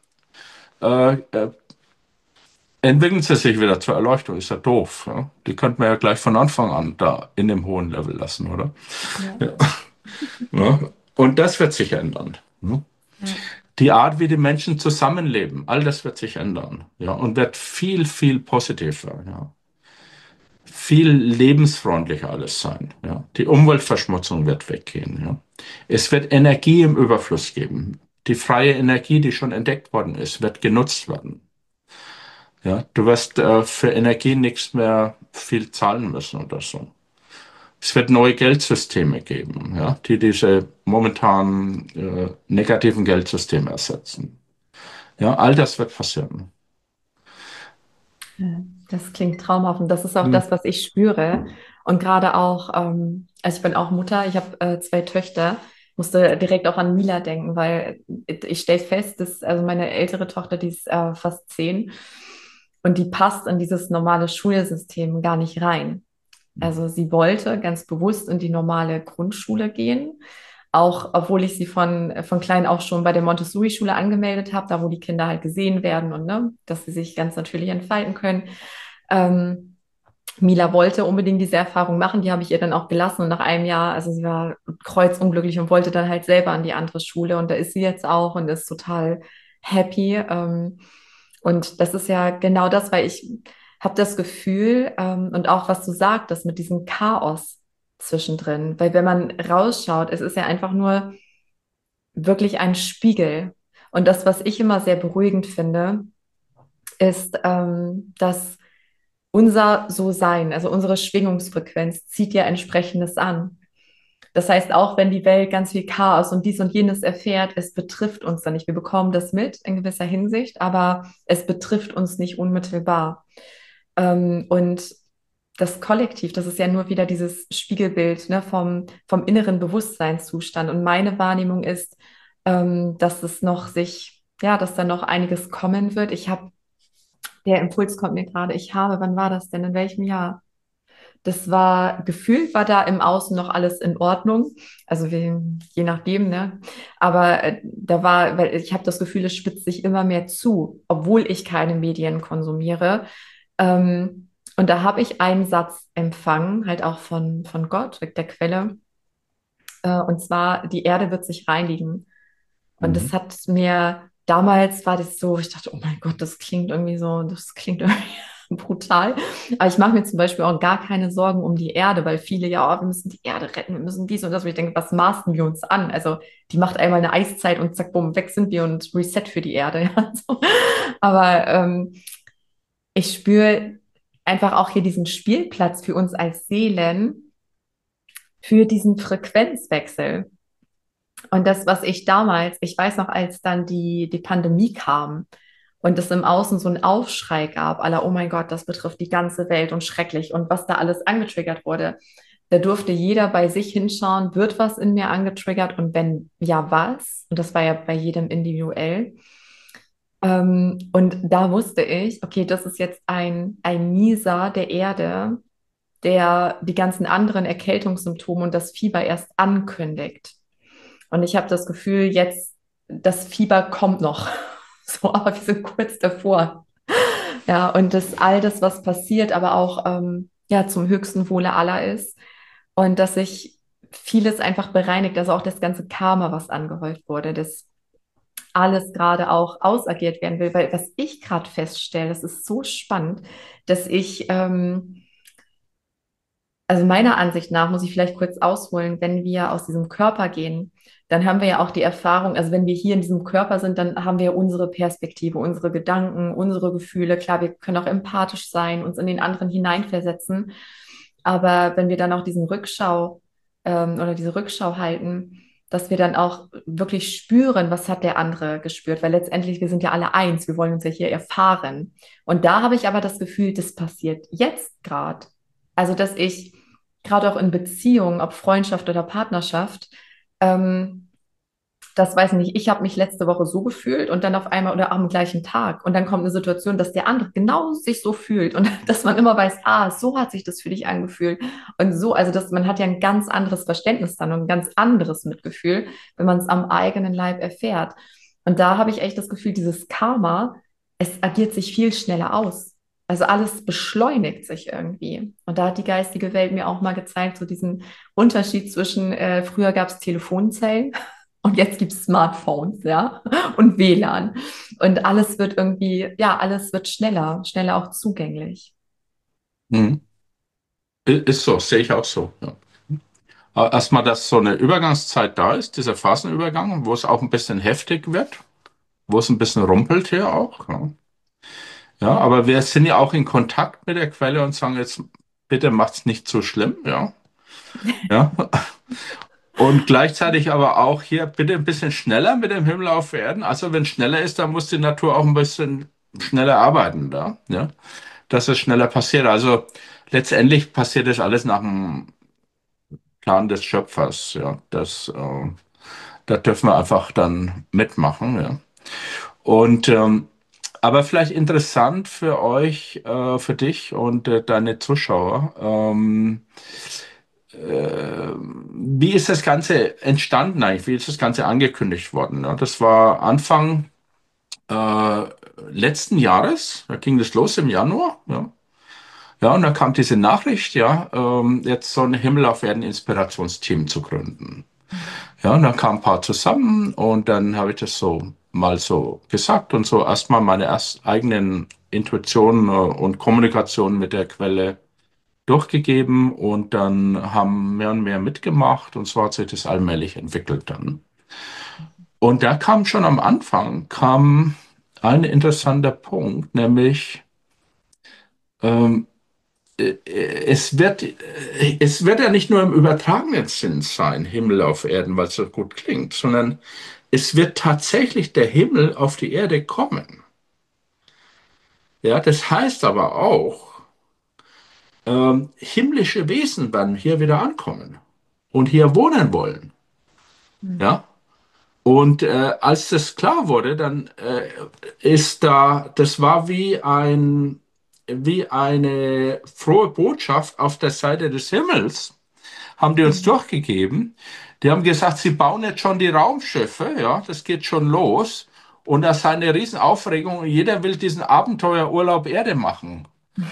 entwickeln sie sich wieder zur Erleuchtung. Ist ja doof. Ja? Die könnte man ja gleich von Anfang an da in dem hohen Level lassen, oder? Ja. Ja. Ja. Und das wird sich ändern. Ja. Ja. Die Art, wie die Menschen zusammenleben, all das wird sich ändern. Ja. Und wird viel positiver. Ja. Viel lebensfreundlicher alles sein. Ja. Die Umweltverschmutzung wird weggehen. Ja. Es wird Energie im Überfluss geben. Die freie Energie, die schon entdeckt worden ist, wird genutzt werden. Ja, du wirst für Energie nichts mehr viel zahlen müssen oder so. Es wird neue Geldsysteme geben, ja, die diese momentanen negativen Geldsysteme ersetzen. Ja, all das wird passieren. Ja, das klingt traumhaft und das ist auch Hm. das, was ich spüre. Und gerade auch, also ich bin auch Mutter, ich habe zwei Töchter, musste direkt auch an Mila denken, weil ich stelle fest, dass also meine ältere Tochter, die ist fast 10 und die passt in dieses normale Schulsystem gar nicht rein. Also sie wollte ganz bewusst in die normale Grundschule gehen, auch obwohl ich sie von klein auch schon bei der Montessori-Schule angemeldet habe, da wo die Kinder halt gesehen werden und ne, dass sie sich ganz natürlich entfalten können. Ähm, Mila wollte unbedingt diese Erfahrung machen, die habe ich ihr dann auch gelassen und nach einem Jahr, also sie war kreuzunglücklich und wollte dann halt selber an die andere Schule und da ist sie jetzt auch und ist total happy. Und das ist ja genau das, weil ich habe das Gefühl und auch was du sagtest mit diesem Chaos zwischendrin, weil wenn man rausschaut, es ist ja einfach nur wirklich ein Spiegel. Und das, was ich immer sehr beruhigend finde, ist, dass unser So-Sein, also unsere Schwingungsfrequenz, zieht ja entsprechendes an. Das heißt, auch wenn die Welt ganz viel Chaos und dies und jenes erfährt, es betrifft uns dann nicht. Wir bekommen das mit in gewisser Hinsicht, aber es betrifft uns nicht unmittelbar. Und das Kollektiv, das ist ja nur wieder dieses Spiegelbild, ne, vom inneren Bewusstseinszustand. Und meine Wahrnehmung ist, dass es noch sich, ja, dass da noch einiges kommen wird. Der Impuls kommt mir gerade, wann war das denn? In welchem Jahr? Das war, gefühlt war da im Außen noch alles in Ordnung. Also je nachdem, ne? Aber da war, weil ich habe das Gefühl, es spitzt sich immer mehr zu, obwohl ich keine Medien konsumiere. Und da habe ich einen Satz empfangen, halt auch von Gott, der Quelle. Und zwar, die Erde wird sich reinigen. Und das Mhm. hat mir, damals war das so, ich dachte, oh mein Gott, das klingt irgendwie brutal. Aber ich mache mir zum Beispiel auch gar keine Sorgen um die Erde, weil viele ja, oh, wir müssen die Erde retten, wir müssen dies und das. Und ich denke, was maßen wir uns an? Also die macht einmal eine Eiszeit und zack, bumm, weg sind wir und Reset für die Erde. Ja, so. Aber ich spüre einfach auch hier diesen Spielplatz für uns als Seelen, für diesen Frequenzwechsel. Und das, was ich damals, ich weiß noch, als dann die Pandemie kam und es im Außen so einen Aufschrei gab, aller, oh mein Gott, das betrifft die ganze Welt und schrecklich und was da alles angetriggert wurde, da durfte jeder bei sich hinschauen, wird was in mir angetriggert und wenn ja, was? Und das war ja bei jedem individuell. Und da wusste ich, okay, das ist jetzt ein Nieser der Erde, der die ganzen anderen Erkältungssymptome und das Fieber erst ankündigt. Und ich habe das Gefühl, jetzt, das Fieber kommt noch. So, aber wir sind kurz davor. Ja, und all das, was passiert, aber auch ja, zum höchsten Wohle aller ist. Und dass sich vieles einfach bereinigt, also auch das ganze Karma, was angehäuft wurde, dass alles gerade auch ausagiert werden will. Weil was ich gerade feststelle, das ist so spannend, dass ich also meiner Ansicht nach muss ich vielleicht kurz ausholen, wenn wir aus diesem Körper gehen, dann haben wir ja auch die Erfahrung, also wenn wir hier in diesem Körper sind, dann haben wir unsere Perspektive, unsere Gedanken, unsere Gefühle. Klar, wir können auch empathisch sein, uns in den anderen hineinversetzen. Aber wenn wir dann auch diese Rückschau halten, dass wir dann auch wirklich spüren, was hat der andere gespürt, weil letztendlich wir sind ja alle eins, wir wollen uns ja hier erfahren. Und da habe ich aber das Gefühl, das passiert jetzt gerade. Also, dass ich gerade auch in Beziehungen, ob Freundschaft oder Partnerschaft, ähm, das weiß nicht, ich habe mich letzte Woche so gefühlt und dann auf einmal oder am gleichen Tag und dann kommt eine Situation, dass der andere genau sich so fühlt und dass man immer weiß, ah, so hat sich das für dich angefühlt und so, also man hat ja ein ganz anderes Verständnis dann und ein ganz anderes Mitgefühl, wenn man es am eigenen Leib erfährt. Und da habe ich echt das Gefühl, dieses Karma, es agiert sich viel schneller aus. Also alles beschleunigt sich irgendwie. Und da hat die geistige Welt mir auch mal gezeigt, so diesen Unterschied zwischen, früher gab es Telefonzellen und jetzt gibt es Smartphones, ja, und WLAN. Und alles wird irgendwie, ja, alles wird schneller auch zugänglich. Mhm. Ist so, sehe ich auch so. Ja. Aber erstmal, dass so eine Übergangszeit da ist, dieser Phasenübergang, wo es auch ein bisschen heftig wird, wo es ein bisschen rumpelt hier auch. Ja. Ja, ja. aber wir sind ja auch in Kontakt mit der Quelle und sagen jetzt, bitte macht's nicht so schlimm, ja. Ja. Und gleichzeitig aber auch hier bitte ein bisschen schneller mit dem Himmel auf Erden. Also wenn schneller ist, dann muss die Natur auch ein bisschen schneller arbeiten da, ja, dass es schneller passiert. Also letztendlich passiert das alles nach dem Plan des Schöpfers, ja. Da dürfen wir einfach dann mitmachen, ja. Und aber vielleicht interessant für euch, für dich und deine Zuschauer. Wie ist das Ganze entstanden eigentlich? Wie ist das Ganze angekündigt worden? Ja, das war Anfang äh, letzten Jahres. Da ging das los im Januar. Ja, ja, und dann kam diese Nachricht, ja, jetzt so ein Himmel auf Erden Inspirationsteam zu gründen. Ja, und dann kamen ein paar zusammen und dann habe ich das so mal so gesagt und so erstmal meine eigenen Intuitionen und Kommunikation mit der Quelle durchgegeben und dann haben mehr und mehr mitgemacht und so hat sich das allmählich entwickelt dann. Und da kam schon am Anfang kam ein interessanter Punkt, nämlich ähm, es wird ja nicht nur im übertragenen Sinn sein, Himmel auf Erden, weil es so gut klingt, sondern es wird tatsächlich der Himmel auf die Erde kommen. Ja, das heißt aber auch, himmlische Wesen werden hier wieder ankommen und hier wohnen wollen. Mhm. Ja, und als das klar wurde, dann das war wie eine frohe Botschaft auf der Seite des Himmels, haben die uns Mhm. durchgegeben. Die haben gesagt, sie bauen jetzt schon die Raumschiffe, ja, das geht schon los. Und das sei eine Riesenaufregung und jeder will diesen Abenteuerurlaub Erde machen.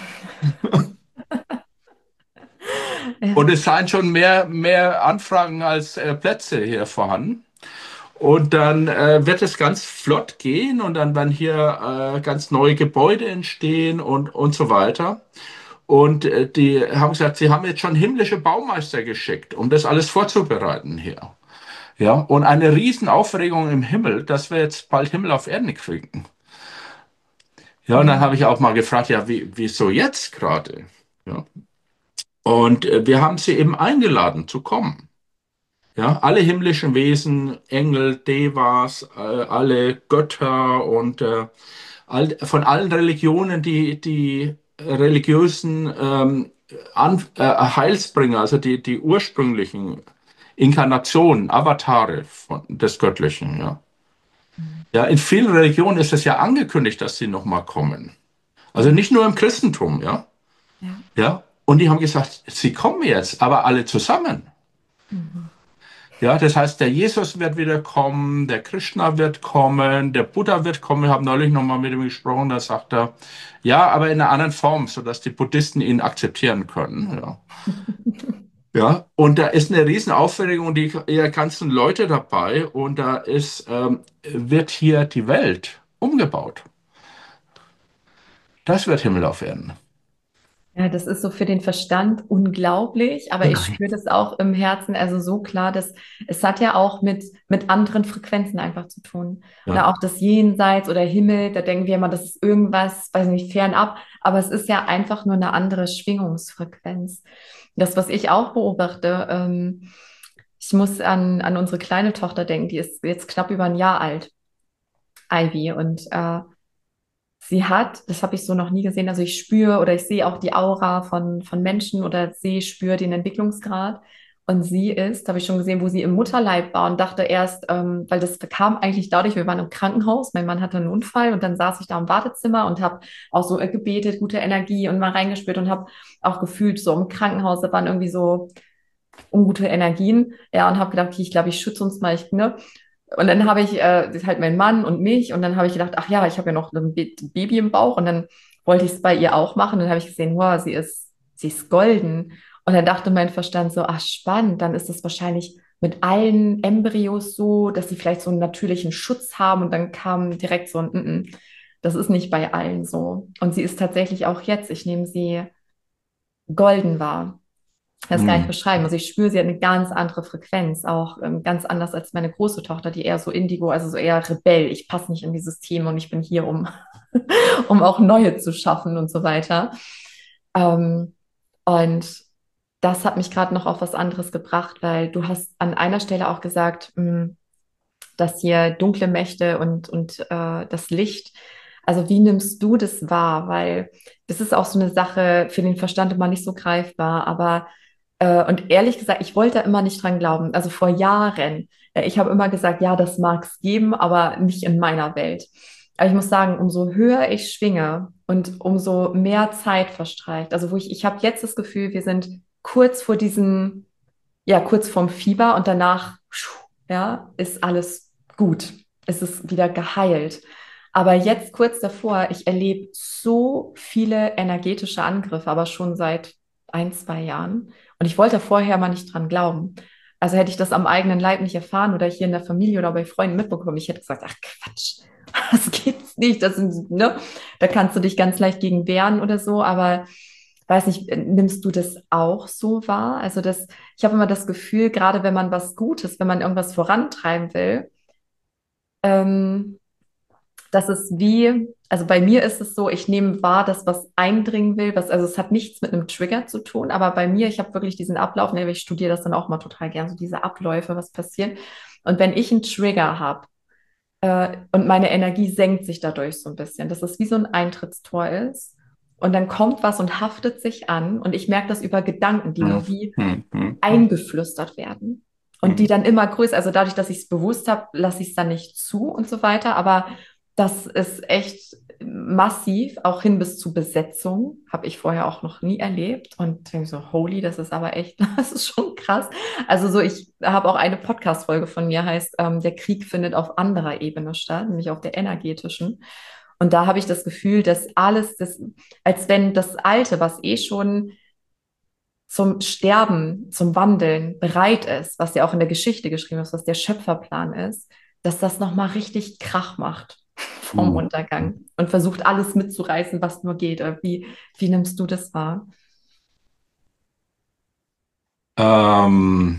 Und Ja. es seien schon mehr Anfragen als Plätze hier vorhanden. Und dann wird es ganz flott gehen und dann werden hier ganz neue Gebäude entstehen und so weiter. Und die haben gesagt, sie haben jetzt schon himmlische Baumeister geschickt, um das alles vorzubereiten hier. Ja, und eine Riesenaufregung im Himmel, dass wir jetzt bald Himmel auf Erden kriegen. Ja, und dann Ja. habe ich auch mal gefragt, ja, wieso jetzt gerade? Ja. Und wir haben sie eben eingeladen zu kommen. Ja, alle himmlischen Wesen, Engel, Devas, alle Götter und von allen Religionen, die religiösen Heilsbringer, also die ursprünglichen Inkarnationen, Avatare des Göttlichen. Ja. Mhm. Ja, in vielen Religionen ist es ja angekündigt, dass sie nochmal kommen. Also Ja. nicht nur im Christentum, ja. Ja. Ja. Und die haben gesagt, sie kommen jetzt, aber alle zusammen. Mhm. Ja, das heißt, der Jesus wird wieder kommen, der Krishna wird kommen, der Buddha wird kommen. Ich habe neulich nochmal mit ihm gesprochen, da sagt er, ja, aber in einer anderen Form, sodass die Buddhisten ihn akzeptieren können. Ja, ja. Und da ist eine riesen Aufregung, die ganzen Leute dabei und wird hier die Welt umgebaut. Das wird Himmel auf Erden. Ja, das ist so für den Verstand unglaublich, aber ich spüre das auch im Herzen, also so klar, dass es hat ja auch mit anderen Frequenzen einfach zu tun. Ja. Na, auch das Jenseits oder Himmel, da denken wir immer, das ist irgendwas, weiß nicht, fernab, aber es ist ja einfach nur eine andere Schwingungsfrequenz. Das, was ich auch beobachte, ich muss an unsere kleine Tochter denken, die ist jetzt knapp über ein Jahr alt, Ivy, und sie hat, das habe ich so noch nie gesehen, also ich spüre oder ich sehe auch die Aura von Menschen oder sehe, spüre den Entwicklungsgrad. Und sie ist, habe ich schon gesehen, wo sie im Mutterleib war und dachte erst, weil das kam eigentlich dadurch, wir waren im Krankenhaus, mein Mann hatte einen Unfall und dann saß ich da im Wartezimmer und habe auch so gebetet, gute Energie und mal reingespürt und habe auch gefühlt, so im Krankenhaus, da waren irgendwie so ungute Energien. Ja, und habe gedacht, okay, ich glaube, ich schütze uns mal, ne? Und dann habe ich halt mein Mann und mich und dann habe ich gedacht, ach ja, ich habe ja noch ein Baby im Bauch und dann wollte ich es bei ihr auch machen und dann habe ich gesehen, wow, sie ist golden. Und dann dachte mein Verstand so, ach spannend, dann ist es wahrscheinlich mit allen Embryos so, dass sie vielleicht so einen natürlichen Schutz haben und dann kam direkt so ein, das ist nicht bei allen so. Und sie ist tatsächlich auch jetzt, ich nehme sie golden wahr, das gar nicht Hm. beschreiben. Also ich spüre, sie hat eine ganz andere Frequenz, auch ganz anders als meine große Tochter, die eher so Indigo, also so eher Rebell. Ich passe nicht in dieses Team und ich bin hier, um um auch neue zu schaffen und so weiter. Ähm, und das hat mich gerade noch auf was anderes gebracht, weil du hast an einer Stelle auch gesagt, dass hier dunkle Mächte und das Licht, also wie nimmst du das wahr? Weil das ist auch so eine Sache für den Verstand immer nicht so greifbar, aber und ehrlich gesagt, ich wollte da immer nicht dran glauben. Also vor Jahren, ich habe immer gesagt, ja, das mag es geben, aber nicht in meiner Welt. Aber ich muss sagen, umso höher ich schwinge und umso mehr Zeit verstreicht. Also ich habe jetzt das Gefühl, wir sind kurz vor diesem, ja, kurz vorm Fieber und danach, ja, ist alles gut. Es ist wieder geheilt. Aber jetzt kurz davor, ich erlebe so viele energetische Angriffe, aber schon seit 1, 2 Jahren. Und ich wollte vorher mal nicht dran glauben. Also hätte ich das am eigenen Leib nicht erfahren oder hier in der Familie oder bei Freunden mitbekommen, ich hätte gesagt, ach Quatsch, das gibt's nicht. Das sind, ne? Da kannst du dich ganz leicht gegen wehren oder so, aber weiß nicht, nimmst du das auch so wahr? Also ich habe immer das Gefühl, gerade wenn man was Gutes, wenn man irgendwas vorantreiben will, ähm, das ist wie, also bei mir ist es so, ich nehme wahr, dass was eindringen will, also es hat nichts mit einem Trigger zu tun, aber bei mir, ich habe wirklich diesen Ablauf, ne, ich studiere das dann auch mal total gern, so diese Abläufe, was passiert. Und wenn ich einen Trigger habe, und meine Energie senkt sich dadurch so ein bisschen, dass es wie so ein Eintrittstor ist. Und dann kommt was und haftet sich an. Und ich merke das über Gedanken, die Hm, mir wie hm, hm, eingeflüstert werden. Und die hm. dann immer größer, also dadurch, dass ich es bewusst habe, lasse ich es dann nicht zu und so weiter. Aber das ist echt massiv, auch hin bis zu Besetzung, habe ich vorher auch noch nie erlebt. Und denke so, holy, das ist aber echt, das ist schon krass. Also so, ich habe auch eine Podcast-Folge von mir, heißt, der Krieg findet auf anderer Ebene statt, nämlich auf der energetischen. Und da habe ich das Gefühl, dass alles, als wenn das Alte, was eh schon zum Sterben, zum Wandeln bereit ist, was ja auch in der Geschichte geschrieben ist, was der Schöpferplan ist, dass das nochmal richtig Krach macht vom Hm. Untergang und versucht alles mitzureißen, was nur geht. Wie nimmst du das wahr? Ähm,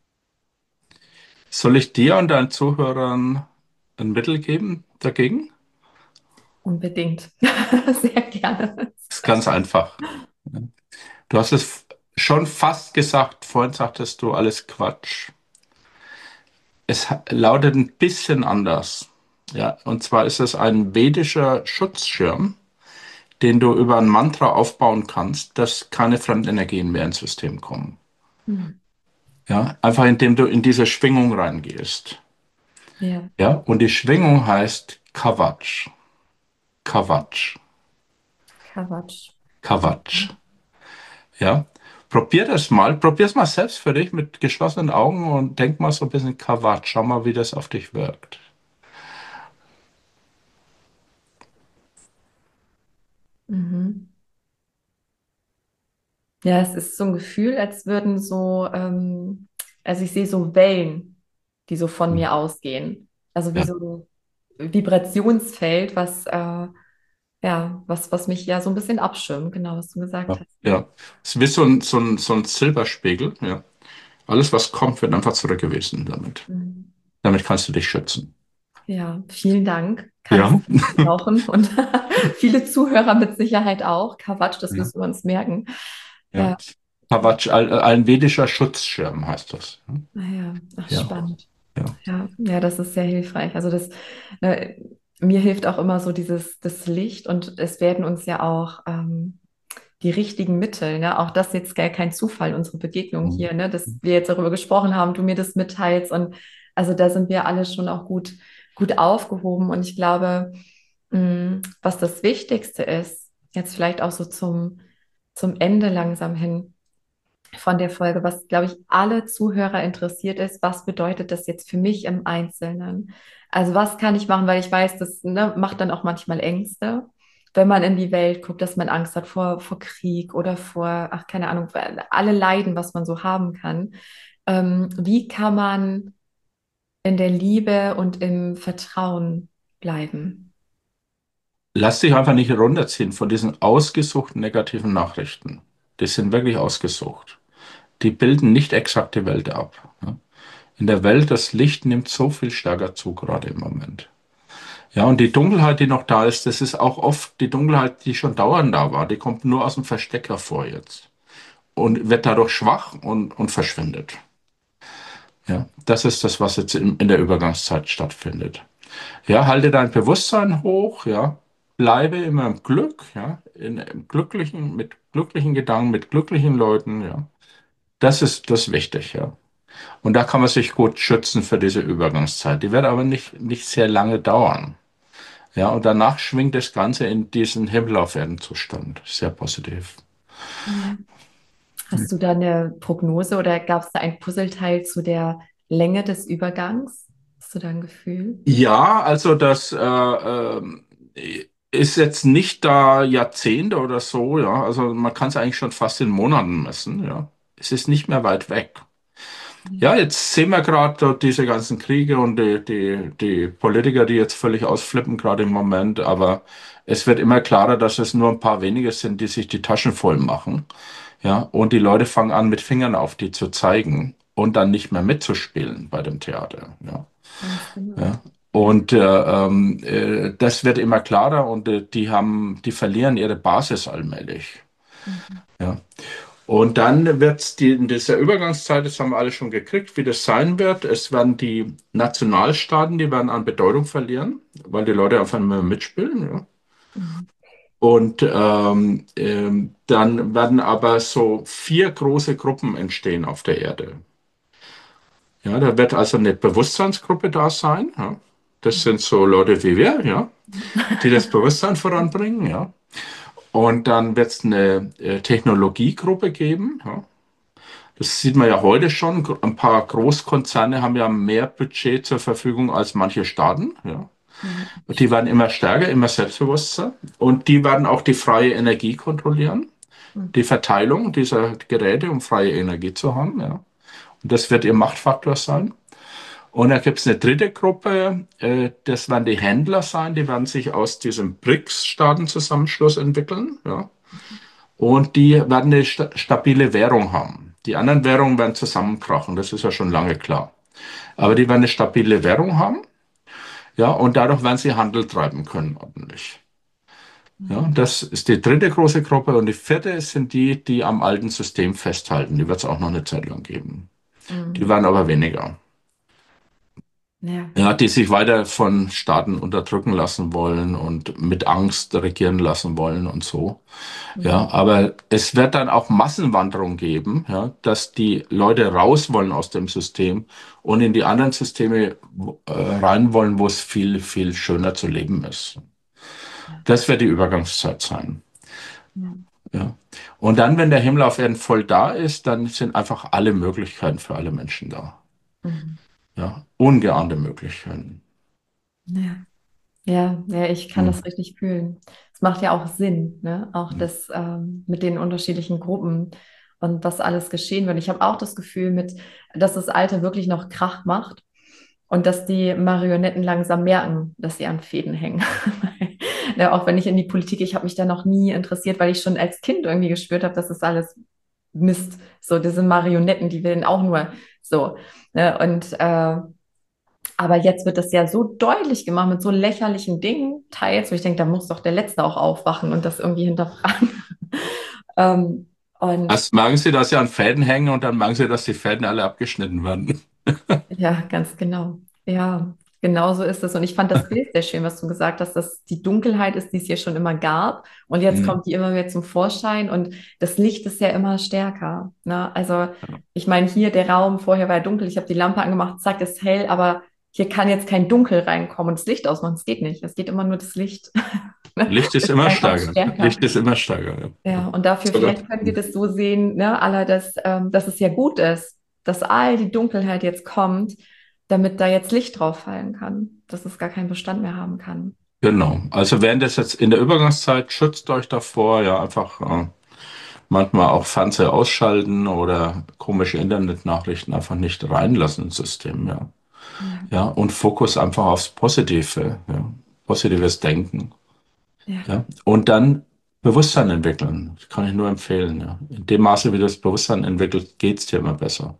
Soll ich dir und deinen Zuhörern ein Mittel geben dagegen? Unbedingt. Sehr gerne. Das ist ganz einfach. Du hast es schon fast gesagt, vorhin sagtest du alles Quatsch. Lautet ein bisschen anders. Ja, und zwar ist es ein vedischer Schutzschirm, den du über ein Mantra aufbauen kannst, dass keine Fremdenergien mehr ins System kommen. Hm. Ja, einfach indem du in diese Schwingung reingehst. Ja, Ja, und die Schwingung heißt Kavach. Kavach. Quatsch. Kavach. Ja, probier es mal selbst für dich mit geschlossenen Augen und denk mal so ein bisschen Kavach. Schau mal, wie das auf dich wirkt. Mhm. Ja, es ist so ein Gefühl, als würden so, also ich sehe so Wellen, die so von Hm. mir ausgehen. Also wie Ja, so ein Vibrationsfeld, was mich ja so ein bisschen abschirmt, genau, was du gesagt ja, hast. Ja. ja. Es ist wie so ein Silberspiegel. Ja. Alles, was kommt, wird einfach zurückgewiesen damit. Mhm. Damit kannst du dich schützen. Ja, vielen Dank. Kann ich Ja, brauchen und viele Zuhörer mit Sicherheit auch. Quatsch, das ja, müssen wir uns merken. ja. Ja, Kavach, ein vedischer Schutzschirm heißt das. naja, ach, Ja, spannend. ja. Ja, ja, das ist sehr hilfreich. Also äh, mir hilft auch immer so das Licht und es werden uns ja auch die richtigen Mittel, ne? Auch das ist jetzt gar kein Zufall, unsere Begegnung Hm. hier, ne? Dass wir jetzt darüber gesprochen haben, du mir das mitteilst und also da sind wir alle schon auch gut aufgehoben und ich glaube, was das Wichtigste ist, jetzt vielleicht auch so zum Ende langsam hin, von der Folge, was, glaube ich, alle Zuhörer interessiert ist, was bedeutet das jetzt für mich im Einzelnen? Also was kann ich machen, weil ich weiß, das, ne, macht dann auch manchmal Ängste, wenn man in die Welt guckt, dass man Angst hat vor Krieg oder vor, ach, keine Ahnung, vor alle Leiden, was man so haben kann. Wie kann man in der Liebe und im Vertrauen bleiben? Lass dich einfach nicht runterziehen von diesen ausgesuchten negativen Nachrichten. Die sind wirklich ausgesucht. Die bilden nicht exakt die Welt ab. Ja. In der Welt, das Licht nimmt so viel stärker zu, gerade im Moment. Ja, und die Dunkelheit, die noch da ist, das ist auch oft die Dunkelheit, die schon dauernd da war. Die kommt nur aus dem Versteck hervor jetzt und wird dadurch schwach und verschwindet. Ja, das ist das, was jetzt in der Übergangszeit stattfindet. Ja, halte dein Bewusstsein hoch, ja. Bleibe immer im Glück, ja, im glücklichen, mit glücklichen Gedanken, mit glücklichen Leuten, ja. Das ist wichtig, ja. Und da kann man sich gut schützen für diese Übergangszeit. Die wird aber nicht sehr lange dauern. Ja, und danach schwingt das Ganze in diesen Himmel auf Erden Zustand. Sehr positiv. Ja. Hast du da eine Prognose oder gab es da ein Puzzleteil zu der Länge des Übergangs? Hast du da ein Gefühl? Ja, also das ist jetzt nicht da Jahrzehnte oder so, ja. Also man kann es eigentlich schon fast in Monaten messen, ja. Es ist nicht mehr weit weg. Ja, jetzt sehen wir gerade diese ganzen Kriege und die Politiker, die jetzt völlig ausflippen, gerade im Moment. Aber es wird immer klarer, dass es nur ein paar wenige sind, die sich die Taschen voll machen. Ja, und die Leute fangen an, mit Fingern auf die zu zeigen und dann nicht mehr mitzuspielen bei dem Theater. Ja, Ganz genau. ja. Und das wird immer klarer und die verlieren ihre Basis allmählich. Mhm. Ja. Und dann wird es in dieser Übergangszeit, das haben wir alle schon gekriegt, wie das sein wird. Es werden die Nationalstaaten, die werden an Bedeutung verlieren, weil die Leute einfach nicht mehr mitspielen. Ja. Mhm. Und dann werden aber so vier große Gruppen entstehen auf der Erde. Ja, da wird also eine Bewusstseinsgruppe da sein. Ja. Das sind so Leute wie wir, ja, die das Bewusstsein voranbringen. Ja. Und dann wird es eine Technologiegruppe geben. Ja. Das sieht man ja heute schon. Ein paar Großkonzerne haben ja mehr Budget zur Verfügung als manche Staaten. Ja. Ja, Die werden immer stärker, immer selbstbewusster. Und die werden auch die freie Energie kontrollieren, die mhm. Verteilung dieser Geräte, um freie Energie zu haben. Ja. Und das wird ihr Machtfaktor sein. Und da gibt es eine dritte Gruppe, das werden die Händler sein, die werden sich aus diesem BRICS-Staatenzusammenschluss entwickeln. Ja. Und die werden eine stabile Währung haben. Die anderen Währungen werden zusammenkrachen, das ist ja schon lange klar. Aber die werden eine stabile Währung haben, ja, und dadurch werden sie Handel treiben können ordentlich. Ja, das ist die dritte große Gruppe. Und die vierte sind die, die am alten System festhalten. Die wird es auch noch eine Zeit lang geben. Die Mhm. werden aber weniger. Ja. Ja, die sich weiter von Staaten unterdrücken lassen wollen und mit Angst regieren lassen wollen und so. Ja, Mhm. aber es wird dann auch Massenwanderung geben, ja, dass die Leute raus wollen aus dem System und in die anderen Systeme rein wollen, wo es viel, viel schöner zu leben ist. Ja. Das wird die Übergangszeit sein. Ja. Ja. Und dann, wenn der Himmel auf Erden voll da ist, dann sind einfach alle Möglichkeiten für alle Menschen da. Mhm. Ja, ungeahnte Möglichkeiten. Ja. Ja, ja, ich kann Hm. das richtig fühlen. Es macht ja auch Sinn, ne? Auch das mit den unterschiedlichen Gruppen und was alles geschehen wird. Ich habe auch das Gefühl dass das Alte wirklich noch Krach macht und dass die Marionetten langsam merken, dass sie an Fäden hängen. Ja, auch wenn ich in die Politik, ich habe mich da noch nie interessiert, weil ich schon als Kind irgendwie gespürt habe, dass das alles Mist. So, diese Marionetten, die werden auch nur so. Ne? Aber jetzt wird das ja so deutlich gemacht mit so lächerlichen Dingen, teils, wo ich denke, da muss doch der Letzte auch aufwachen und das irgendwie hinterfragen. Ähm, und Erst merken sie, dass sie an Fäden hängen und dann merken sie, dass die Fäden alle abgeschnitten werden. ja, ganz genau. Ja, genau so ist es. Und ich fand das Bild sehr schön, was du gesagt hast, dass die Dunkelheit ist, die es hier schon immer gab. Und jetzt Hm. kommt die immer mehr zum Vorschein und das Licht ist ja immer stärker. Ne? Also, ich meine, hier der Raum, vorher war ja dunkel, ich habe die Lampe angemacht, zack, ist hell, aber hier kann jetzt kein Dunkel reinkommen und das Licht ausmachen. Es geht nicht. Es geht immer nur das Licht. Licht ist Ist immer einfach stärker. stärker. Licht ist immer stärker. Ja. Ja, und dafür, Sogar. vielleicht können wir das so sehen, ne, aller, dass es ja gut ist, dass all die Dunkelheit jetzt kommt, damit da jetzt Licht drauf fallen kann, dass es gar keinen Bestand mehr haben kann. Genau. Also während das jetzt in der Übergangszeit, schützt euch davor, ja, einfach manchmal auch Fernseher ausschalten oder komische Internetnachrichten einfach nicht reinlassen ins System, ja. Ja, Ja, und Fokus einfach aufs Positive, ja. Positives Denken, ja, ja. Und dann Bewusstsein entwickeln. Das kann ich nur empfehlen, ja. In dem Maße, wie du das Bewusstsein entwickelt, geht's dir immer besser.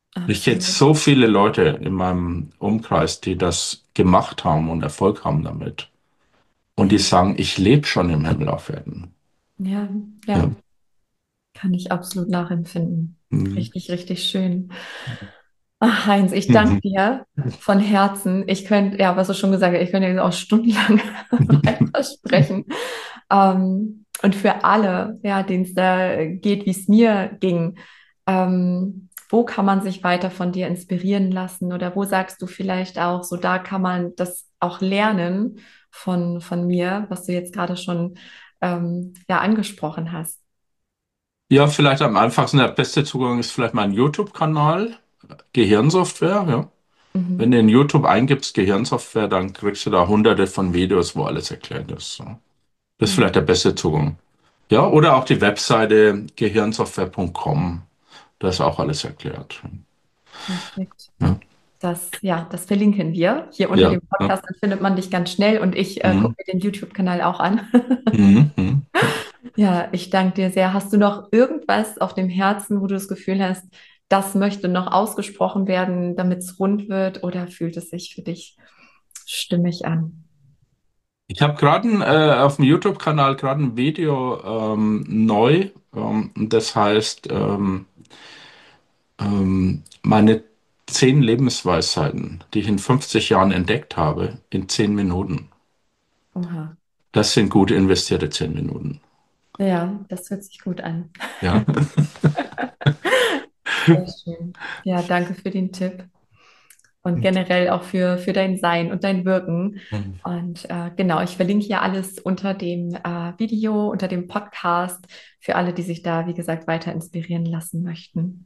Ich kenne absolut. so viele Leute in meinem Umkreis, die das gemacht haben und Erfolg haben damit. Und die Ja, sagen, ich lebe schon im Himmel auf Erden. ja, Ja. ja, kann ich absolut nachempfinden. Mhm. Richtig, richtig schön. Ach, Heinz, ich danke Mhm. dir von Herzen. Ich könnte, ja, was du schon gesagt hast, ich könnte jetzt auch stundenlang weiter sprechen. Und für alle, ja, denen es da geht, wie es mir ging, wo kann man sich weiter von dir inspirieren lassen? Oder wo sagst du vielleicht auch, so da kann man das auch lernen von mir, was du jetzt gerade schon ja, angesprochen hast? Ja, vielleicht am einfachsten, der beste Zugang ist vielleicht mein YouTube-Kanal, Gehirnsoftware, ja. Wenn Mhm. du in YouTube eingibst, Gehirnsoftware, dann kriegst du da hunderte von Videos, wo alles erklärt ist. So. Das ist Ja, vielleicht der beste Zugang. Ja, oder auch die Webseite gehirnsoftware.com. Da ist auch alles erklärt. perfekt. Ja, Ja, das verlinken wir hier unter ja. dem Ja. Podcast. Dann findet man dich ganz schnell und ich gucke Mhm. mir den YouTube-Kanal auch an. Mhm. Mhm. Ja, ich danke dir sehr. Hast du noch irgendwas auf dem Herzen, wo du das Gefühl hast, das möchte noch ausgesprochen werden, damit es rund wird, oder fühlt es sich für dich stimmig an? Ich habe gerade auf dem YouTube-Kanal gerade ein Video neu. Das heißt, meine 10 Lebensweisheiten, die ich in 50 Jahren entdeckt habe, in 10 Minuten. Oha. Das sind gut investierte 10 Minuten. Ja, das hört sich gut an. Ja. Sehr schön. Ja, danke für den Tipp und generell auch für dein Sein und dein Wirken. Und genau, ich verlinke hier alles unter dem Video, unter dem Podcast für alle, die sich da, wie gesagt, weiter inspirieren lassen möchten.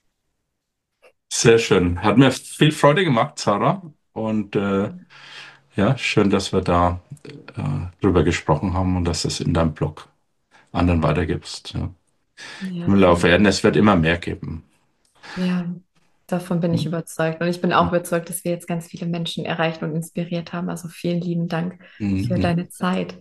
Sehr schön. Hat mir viel Freude gemacht, Sarah. Und ja, schön, dass wir da drüber gesprochen haben und dass es in deinem Blog anderen weitergibst. Ja. Ja, Himmel auf gerne. Erden, es wird immer mehr geben. Ja, davon bin ich Mhm. überzeugt. Und ich bin auch überzeugt, dass wir jetzt ganz viele Menschen erreicht und inspiriert haben. Also vielen lieben Dank für Mhm. deine Zeit.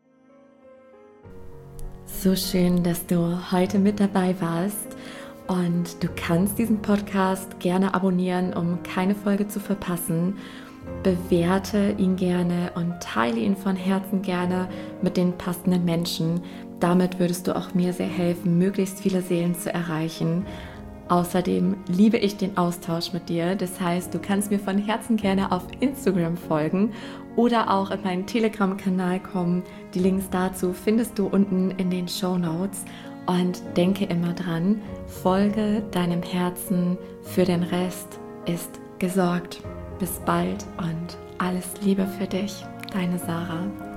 So schön, dass du heute mit dabei warst. Und du kannst diesen Podcast gerne abonnieren, um keine Folge zu verpassen. Bewerte ihn gerne und teile ihn von Herzen gerne mit den passenden Menschen. Damit würdest du auch mir sehr helfen, möglichst viele Seelen zu erreichen. Außerdem liebe ich den Austausch mit dir. Das heißt, du kannst mir von Herzen gerne auf Instagram folgen oder auch in meinen Telegram-Kanal kommen. Die Links dazu findest du unten in den Shownotes. Und denke immer dran, folge deinem Herzen, für den Rest ist gesorgt. Bis bald und alles Liebe für dich, deine Sarah.